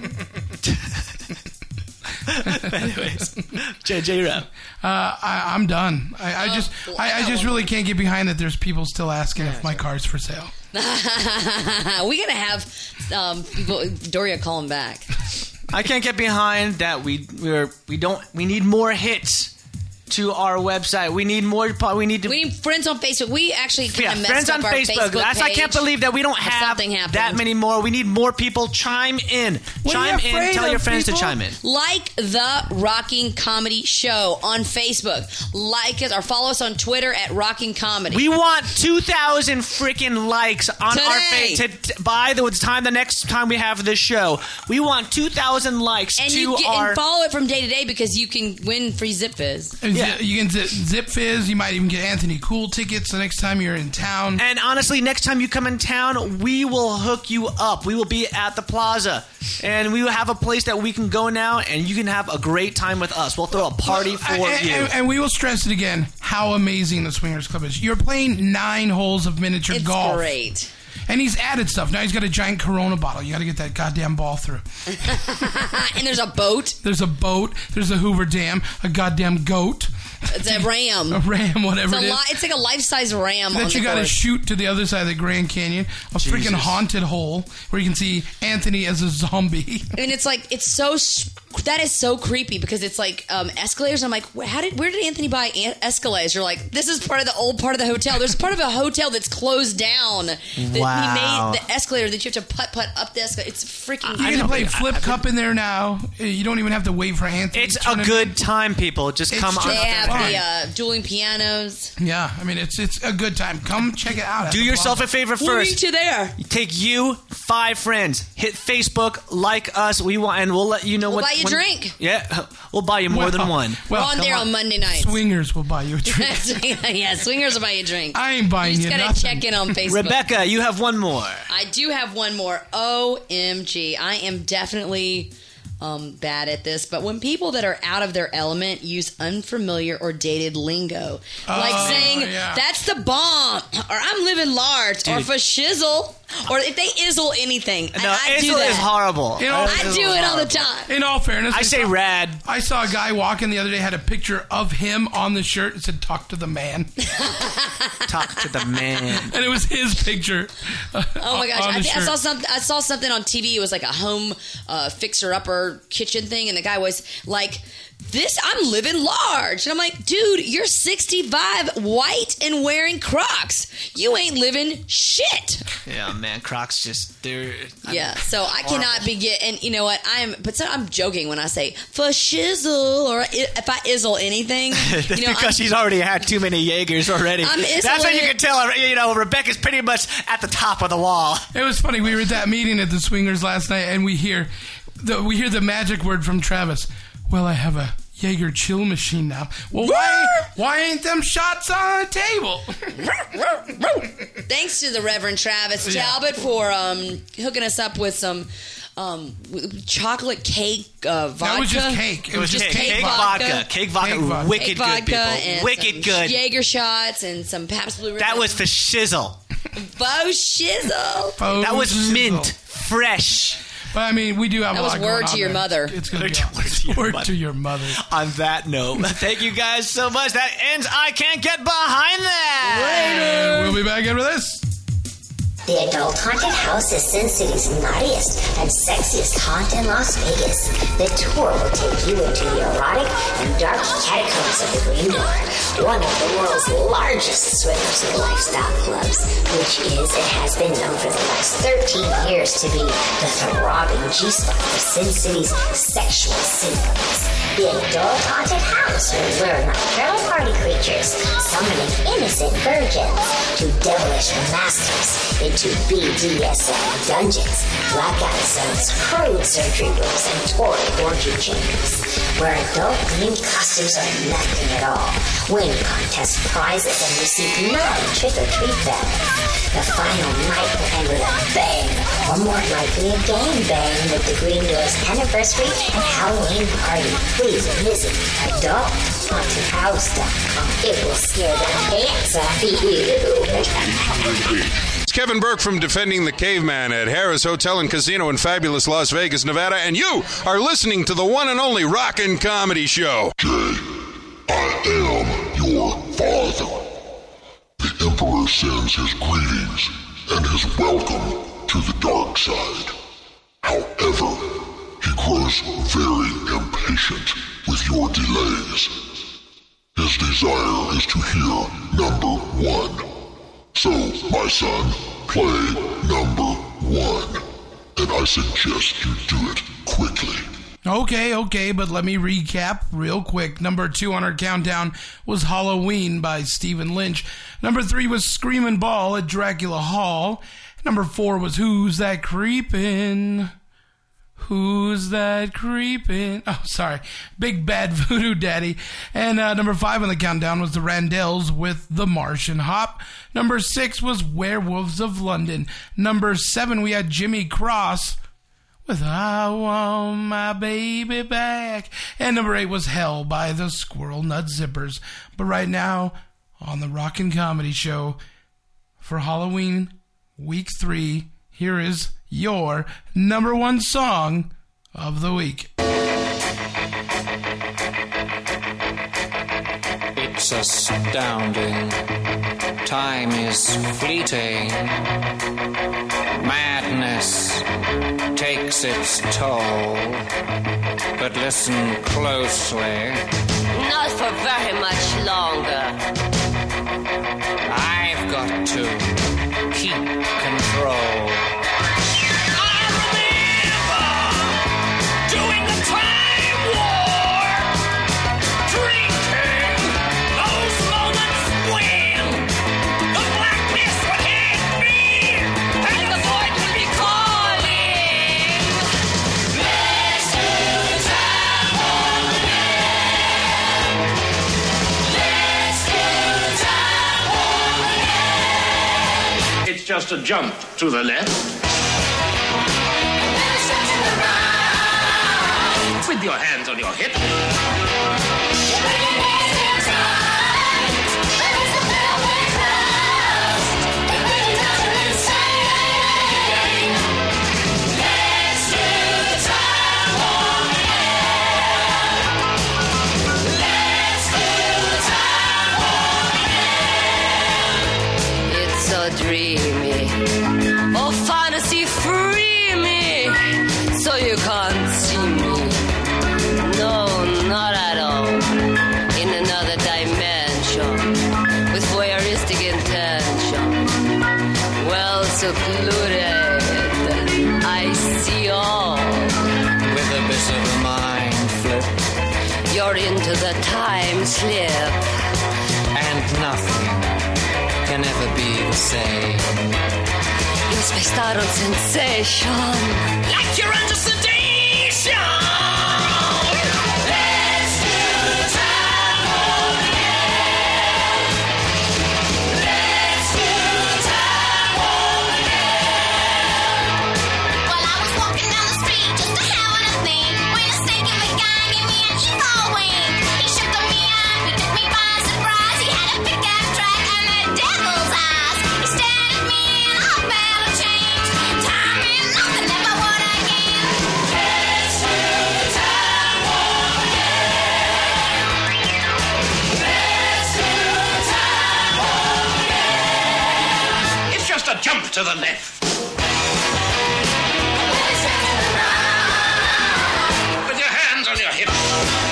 Anyways, JJ, you're up. I'm done. I just really can't get behind that. There's people still asking if my car's for sale. We gotta have people. Doria call him back. I can't get behind that. We need more hits to our website. We need more. We need friends on Facebook. We actually kind of messed friends up on our Facebook. page. I can't believe that we don't have that many more. We need more people. Chime in. Chime in. Tell your friends to chime in. Like the Rocking Comedy Show on Facebook. Like us or follow us on Twitter at Rocking Comedy. We want 2,000 freaking likes on our page by the next time we have this show. We want 2,000 likes and and follow it from day to day because you can win free Zip Fizz. Yeah. You can Zip Fizz. You might even get Anthony Cool tickets the next time you're in town. And honestly, next time you come in town, we will hook you up. We will be at the plaza. And we will have a place that we can go now, and you can have a great time with us. We'll throw a party for you. And we will stress it again, how amazing the Swingers Club is. You're playing 9 holes of miniature golf. It's great. And he's added stuff. Now he's got a giant Corona bottle. You got to get that goddamn ball through. And there's a boat. There's a boat. There's a Hoover Dam. A goddamn goat. It's a ram. A ram, whatever it is. It's like a life-size ram. That you got to shoot to the other side of the Grand Canyon. A freaking haunted hole where you can see Anthony as a zombie. And it's like, that is so creepy because it's like escalators. I'm like, where did Anthony buy escalators? You're like, this is part of the old part of the hotel. There's part of a hotel that's closed down. That he made the escalator that you have to putt up the escalator. It's freaking. You can play Flip Cup in there now. You don't even have to wait for Anthony. It's a good time, people. Just come on. They have the dueling pianos. Yeah, I mean it's a good time. Come check it out. Do yourself a favor first. We'll meet you there. Take 5 friends. Hit Facebook, like us. We'll let you know we'll buy you a drink. Yeah, we'll buy you more than one. We're on there on Monday nights. Swingers will buy you a drink. Yeah, Swingers will buy you a drink. I ain't buying you nothing. You just gotta check in on Facebook. Rebecca, you have one more. I do have one more. OMG. I am definitely bad at this, but when people that are out of their element use unfamiliar or dated lingo, like saying, that's the bomb, or I'm living large, or for shizzle, or if they izzle anything. No, I do izzle that. is horrible. I do it all the time. In all fairness, I say rad. I saw a guy walking the other day, had a picture of him on the shirt. It said, talk to the man. Talk to the man. And it was his picture. Oh my gosh. I saw something on TV. It was like a home fixer-upper kitchen thing, and the guy was like, I'm living large. And I'm like, dude, you're 65, white, and wearing Crocs. You ain't living shit. Yeah, man, Crocs they're... So I cannot and you know what, I'm joking when I say, for shizzle, or if I izzle anything. That's because she's already had too many Jaegers already. That's when you can tell, Rebecca's pretty much at the top of the wall. It was funny, we were at that meeting at the Swingers last night, and we hear... we hear the magic word from Travis. Well, I have a Jaeger chill machine now. Well, why ain't them shots on the table? Thanks to the Reverend Travis Talbot for hooking us up with some chocolate cake vodka. That was just cake. It was just cake vodka. Cake vodka. Wicked good, people. And Wicked good. Jaeger shots and some Pabst Blue Ribbon. That was for shizzle. Faux shizzle. That was mint. Fresh. But I mean, we do have that a lot was word going to your on mother. There. It's going to be word to your mother. On that note, thank you guys so much. That ends I Can't Get Behind That. Later. We'll be back after this. The Adult Haunted House is Sin City's naughtiest and sexiest haunt in Las Vegas. The tour will take you into the erotic and dark catacombs of the Green Door, one of the world's largest swingers and lifestyle clubs, which is and has been known for the last 13 years to be the throbbing G-spot of Sin City's sexual symphonies. The Adult Haunted House will lure nocturnal party creatures, summoning innocent virgins to devilish masters into BDSM dungeons, blackout zones, crude surgery rooms, and torrid orgy chambers, where adult-themed costumes are nothing at all. Win contest prizes and receive 9 trick-or-treat bags. The final night will end with a bang, or more likely a gangbang, with the Green Door's anniversary and Halloween party. Please visit adulthauntedhouse.com. It will scare the pants off you. It's Kevin Burke from Defending the Caveman at Harrah's Hotel and Casino in fabulous Las Vegas, Nevada, and you are listening to the one and only Rockin' Comedy Show. Jay, I am your father. The Emperor sends his greetings and his welcome to the dark side. However, he grows very impatient with your delays. His desire is to hear number 1. So, my son, play number 1. And I suggest you do it quickly. Okay, but let me recap real quick. Number 2 on our countdown was Halloween by Stephen Lynch. Number 3 was Screamin' Ball at Dracula Hall. Number 4 was Who's That Creepin'? Who's That Creepin'? Oh, sorry. Big Bad Voodoo Daddy. And number 5 on the countdown was the Randells with The Martian Hop. Number 6 was Werewolves of London. Number 7, we had Jimmy Cross with I Want My Baby Back. And number 8 was Hell by the Squirrel Nut Zippers. But right now, on the Rockin' Comedy Show, for Halloween, week 3, here is your number 1 song of the week. It's astounding. Time is fleeting. Madness takes its toll. But listen closely. Not for very much longer. I've got to keep control. Just a jump to the left. With your hands on your hip. It's so dreamy. Oh, fantasy, free me. So you can't see me. No, not at all. In another dimension. With voyeuristic intention. Well secluded. I see all. With a bit of a mind flip. You're into the time slip. And nothing can ever be the same. You're spaced out on sensation. Like you're under sedation. Jump to the left. With your hands on your hips.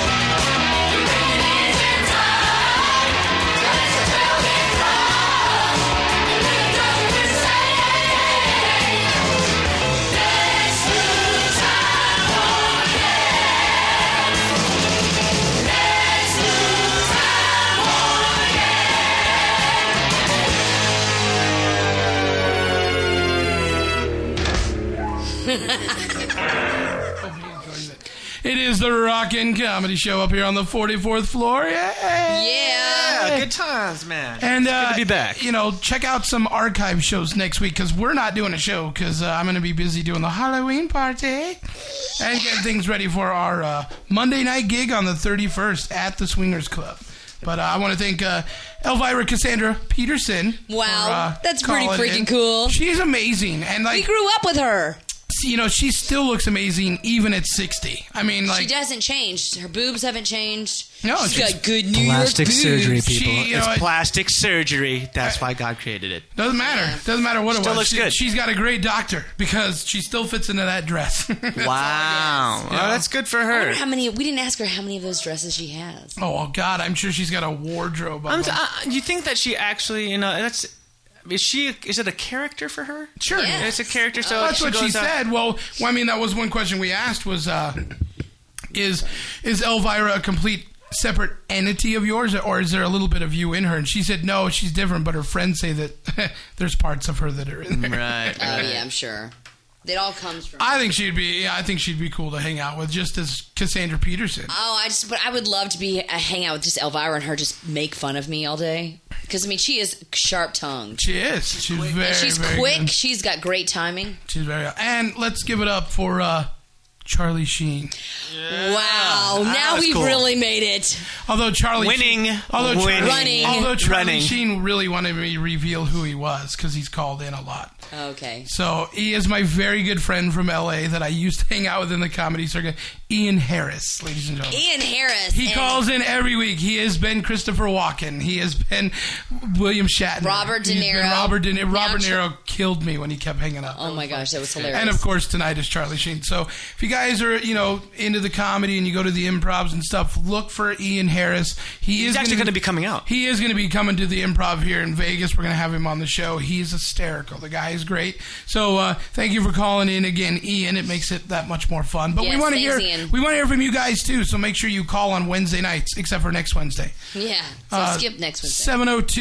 It is the Rockin' Comedy Show up here on the 44th floor. Yeah, good times, man. And It's good to be back. You know, check out some archive shows next week because we're not doing a show because I'm going to be busy doing the Halloween party and getting things ready for our Monday night gig on the 31st at the Swingers Club. But I want to thank Elvira Cassandra Peterson. Wow, for, that's pretty calling freaking in. cool. She's amazing, and like we grew up with her. You know, she still looks amazing even at 60. I mean, like she hasn't changed. Her boobs haven't changed. No, she's she's got good New Plastic York surgery, boobs. people. She, you it's know, plastic surgery. That's why God created it. Doesn't matter. Doesn't matter what Still it was. looks good. She's got a great doctor because she still fits into that dress. Wow. Oh, that's good for I her. wonder how many. We didn't ask her how many of those dresses she has. Oh God, I'm sure she's got a wardrobe. You think that she actually, that's. Is it a character for her? Sure. Yeah. It's a character, so that's what she goes out- said. Well, I mean, that was one question we asked was, is Elvira a complete separate entity of yours, or is there a little bit of you in her? And she said, no, she's different, but her friends say that there's parts of her that are in there. Right. Oh yeah, I'm sure. It all comes from. I think she'd be cool to hang out with, just as Cassandra Peterson. But I would love to be hang out with just Elvira and her just make fun of me all day. Because I mean, she is sharp tongued. She is. She's very. She's very quick. good. She's got great timing. She's very. And let's give it up for Charlie Sheen. Wow! Now was we've cool. really made it. Although Charlie Winning. Running. Charlie Sheen really wanted me to reveal who he was because he's called in a lot. Okay. So he is my very good friend from L.A. that I used to hang out with in the comedy circuit, Ian Harris, ladies and gentlemen. Ian Harris. He calls in every week. He has been Christopher Walken. He has been William Shatner. Robert De He's been Niro. Robert De Niro killed me when he kept hanging up. Oh my gosh, that was hilarious. And of course, tonight is Charlie Sheen. So if you guys are, into the comedy and you go to the improvs and stuff, look for Ian Harris. He's actually going to be coming out. He is going to be coming to the improv here in Vegas. We're going to have him on the show. He's hysterical. The guy is great. So thank you for calling in again, Ian. It makes it that much more fun. But Yes, we want to thanks, hear Ian. we want to hear from you guys too. So make sure you call on Wednesday nights, except for next Wednesday. Yeah. So skip next Wednesday.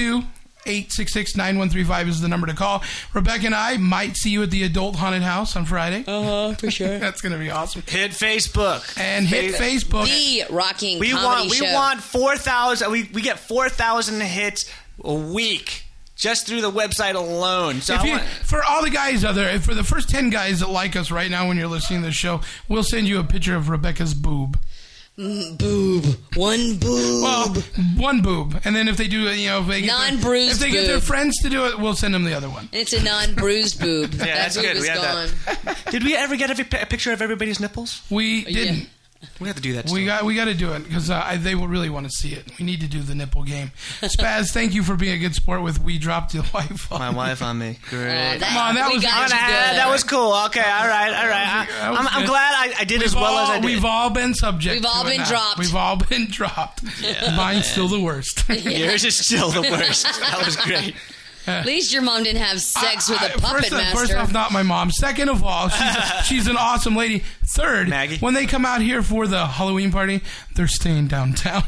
702-866-9135 is the number to call. Rebecca and I might see you at the Adult Haunted House on Friday. For sure. That's going to be awesome. Hit Facebook. And hit Facebook. The Rocking We Comedy want Show. 4,000. We get 4,000 hits a week just through the website alone. So For all the guys out there, for the first 10 guys that like us right now when you're listening to the show, we'll send you a picture of Rebecca's boob. Boob. One boob. Well, one boob. And then if they do, if they get Non-bruised if they get their boob. friends to do it, we'll send them the other one. And it's a non-bruised boob. Yeah, that that's boob good. is We had gone. that. Did we ever get a picture of everybody's nipples? We didn't. We have to do that. We got to do it because they will really want to see it. We need to do the nipple game. Spaz, thank you for being a good sport with We Dropped Your Wife on My wife on me. Great. Come on, that was that was cool. Okay, all right. I'm glad I did as well as I did. We've all been subject. We've all to it been now. dropped. We've all been dropped. Mine's still the worst. Yours is still the worst. That was great. At least your mom didn't have sex with a puppet master. First off, not my mom. Second of all, she's an awesome lady. Third, Maggie. When they come out here for the Halloween party, they're staying downtown.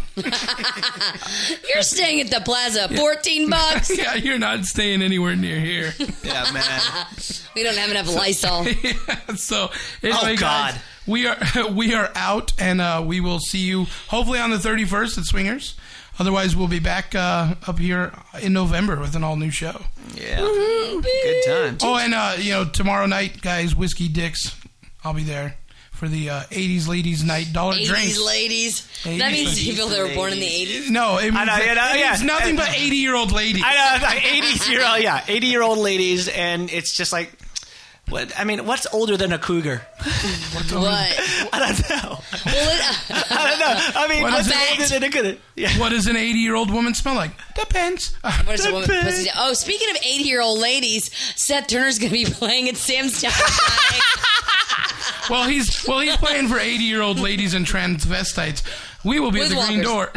You're staying at the plaza. $14. Yeah, you're not staying anywhere near here. Yeah, man. We don't have enough Lysol. So, anyway, God. guys, we are out, and we will see you hopefully on the 31st at Swingers. Otherwise, we'll be back up here in November with an all-new show. Yeah. Good times. Oh, and, tomorrow night, guys, Whiskey Dicks, I'll be there for the 80s Ladies Night Dollar 80s Drinks. Ladies? 80s That means ladies. people that were born in the 80s? No, it means, it's nothing but 80-year-old ladies. I know, like 80-year-old ladies, and it's just like, what's older than a cougar? What? I don't know. I don't know. I mean, What what's is it? older than a cougar? Yeah. What does an 80-year-old woman smell like? Depends. What does a woman pussy? Oh, speaking of 80-year-old ladies, Seth Turner's going to be playing at Sam's Town Friday. Well, he's playing for 80-year-old ladies and transvestites. We will be at the Green Door.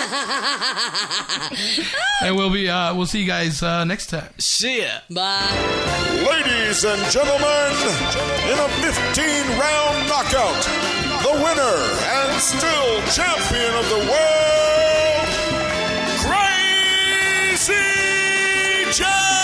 And we'll see you guys next time. See ya. Bye. Ladies and gentlemen, in a 15-round knockout, the winner and still champion of the world, Crazy J!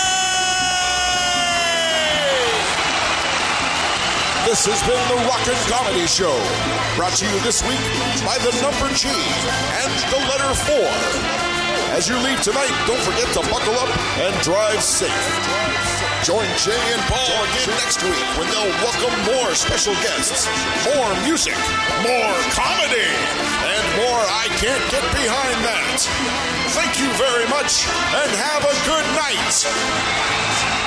This has been the Rockin' Comedy Show, brought to you this week by the number G and the letter 4. As you leave tonight, don't forget to buckle up and drive safe. Join Jay and Paul again next week when they'll welcome more special guests, more music, more comedy, and more I can't get behind that. Thank you very much, and have a good night.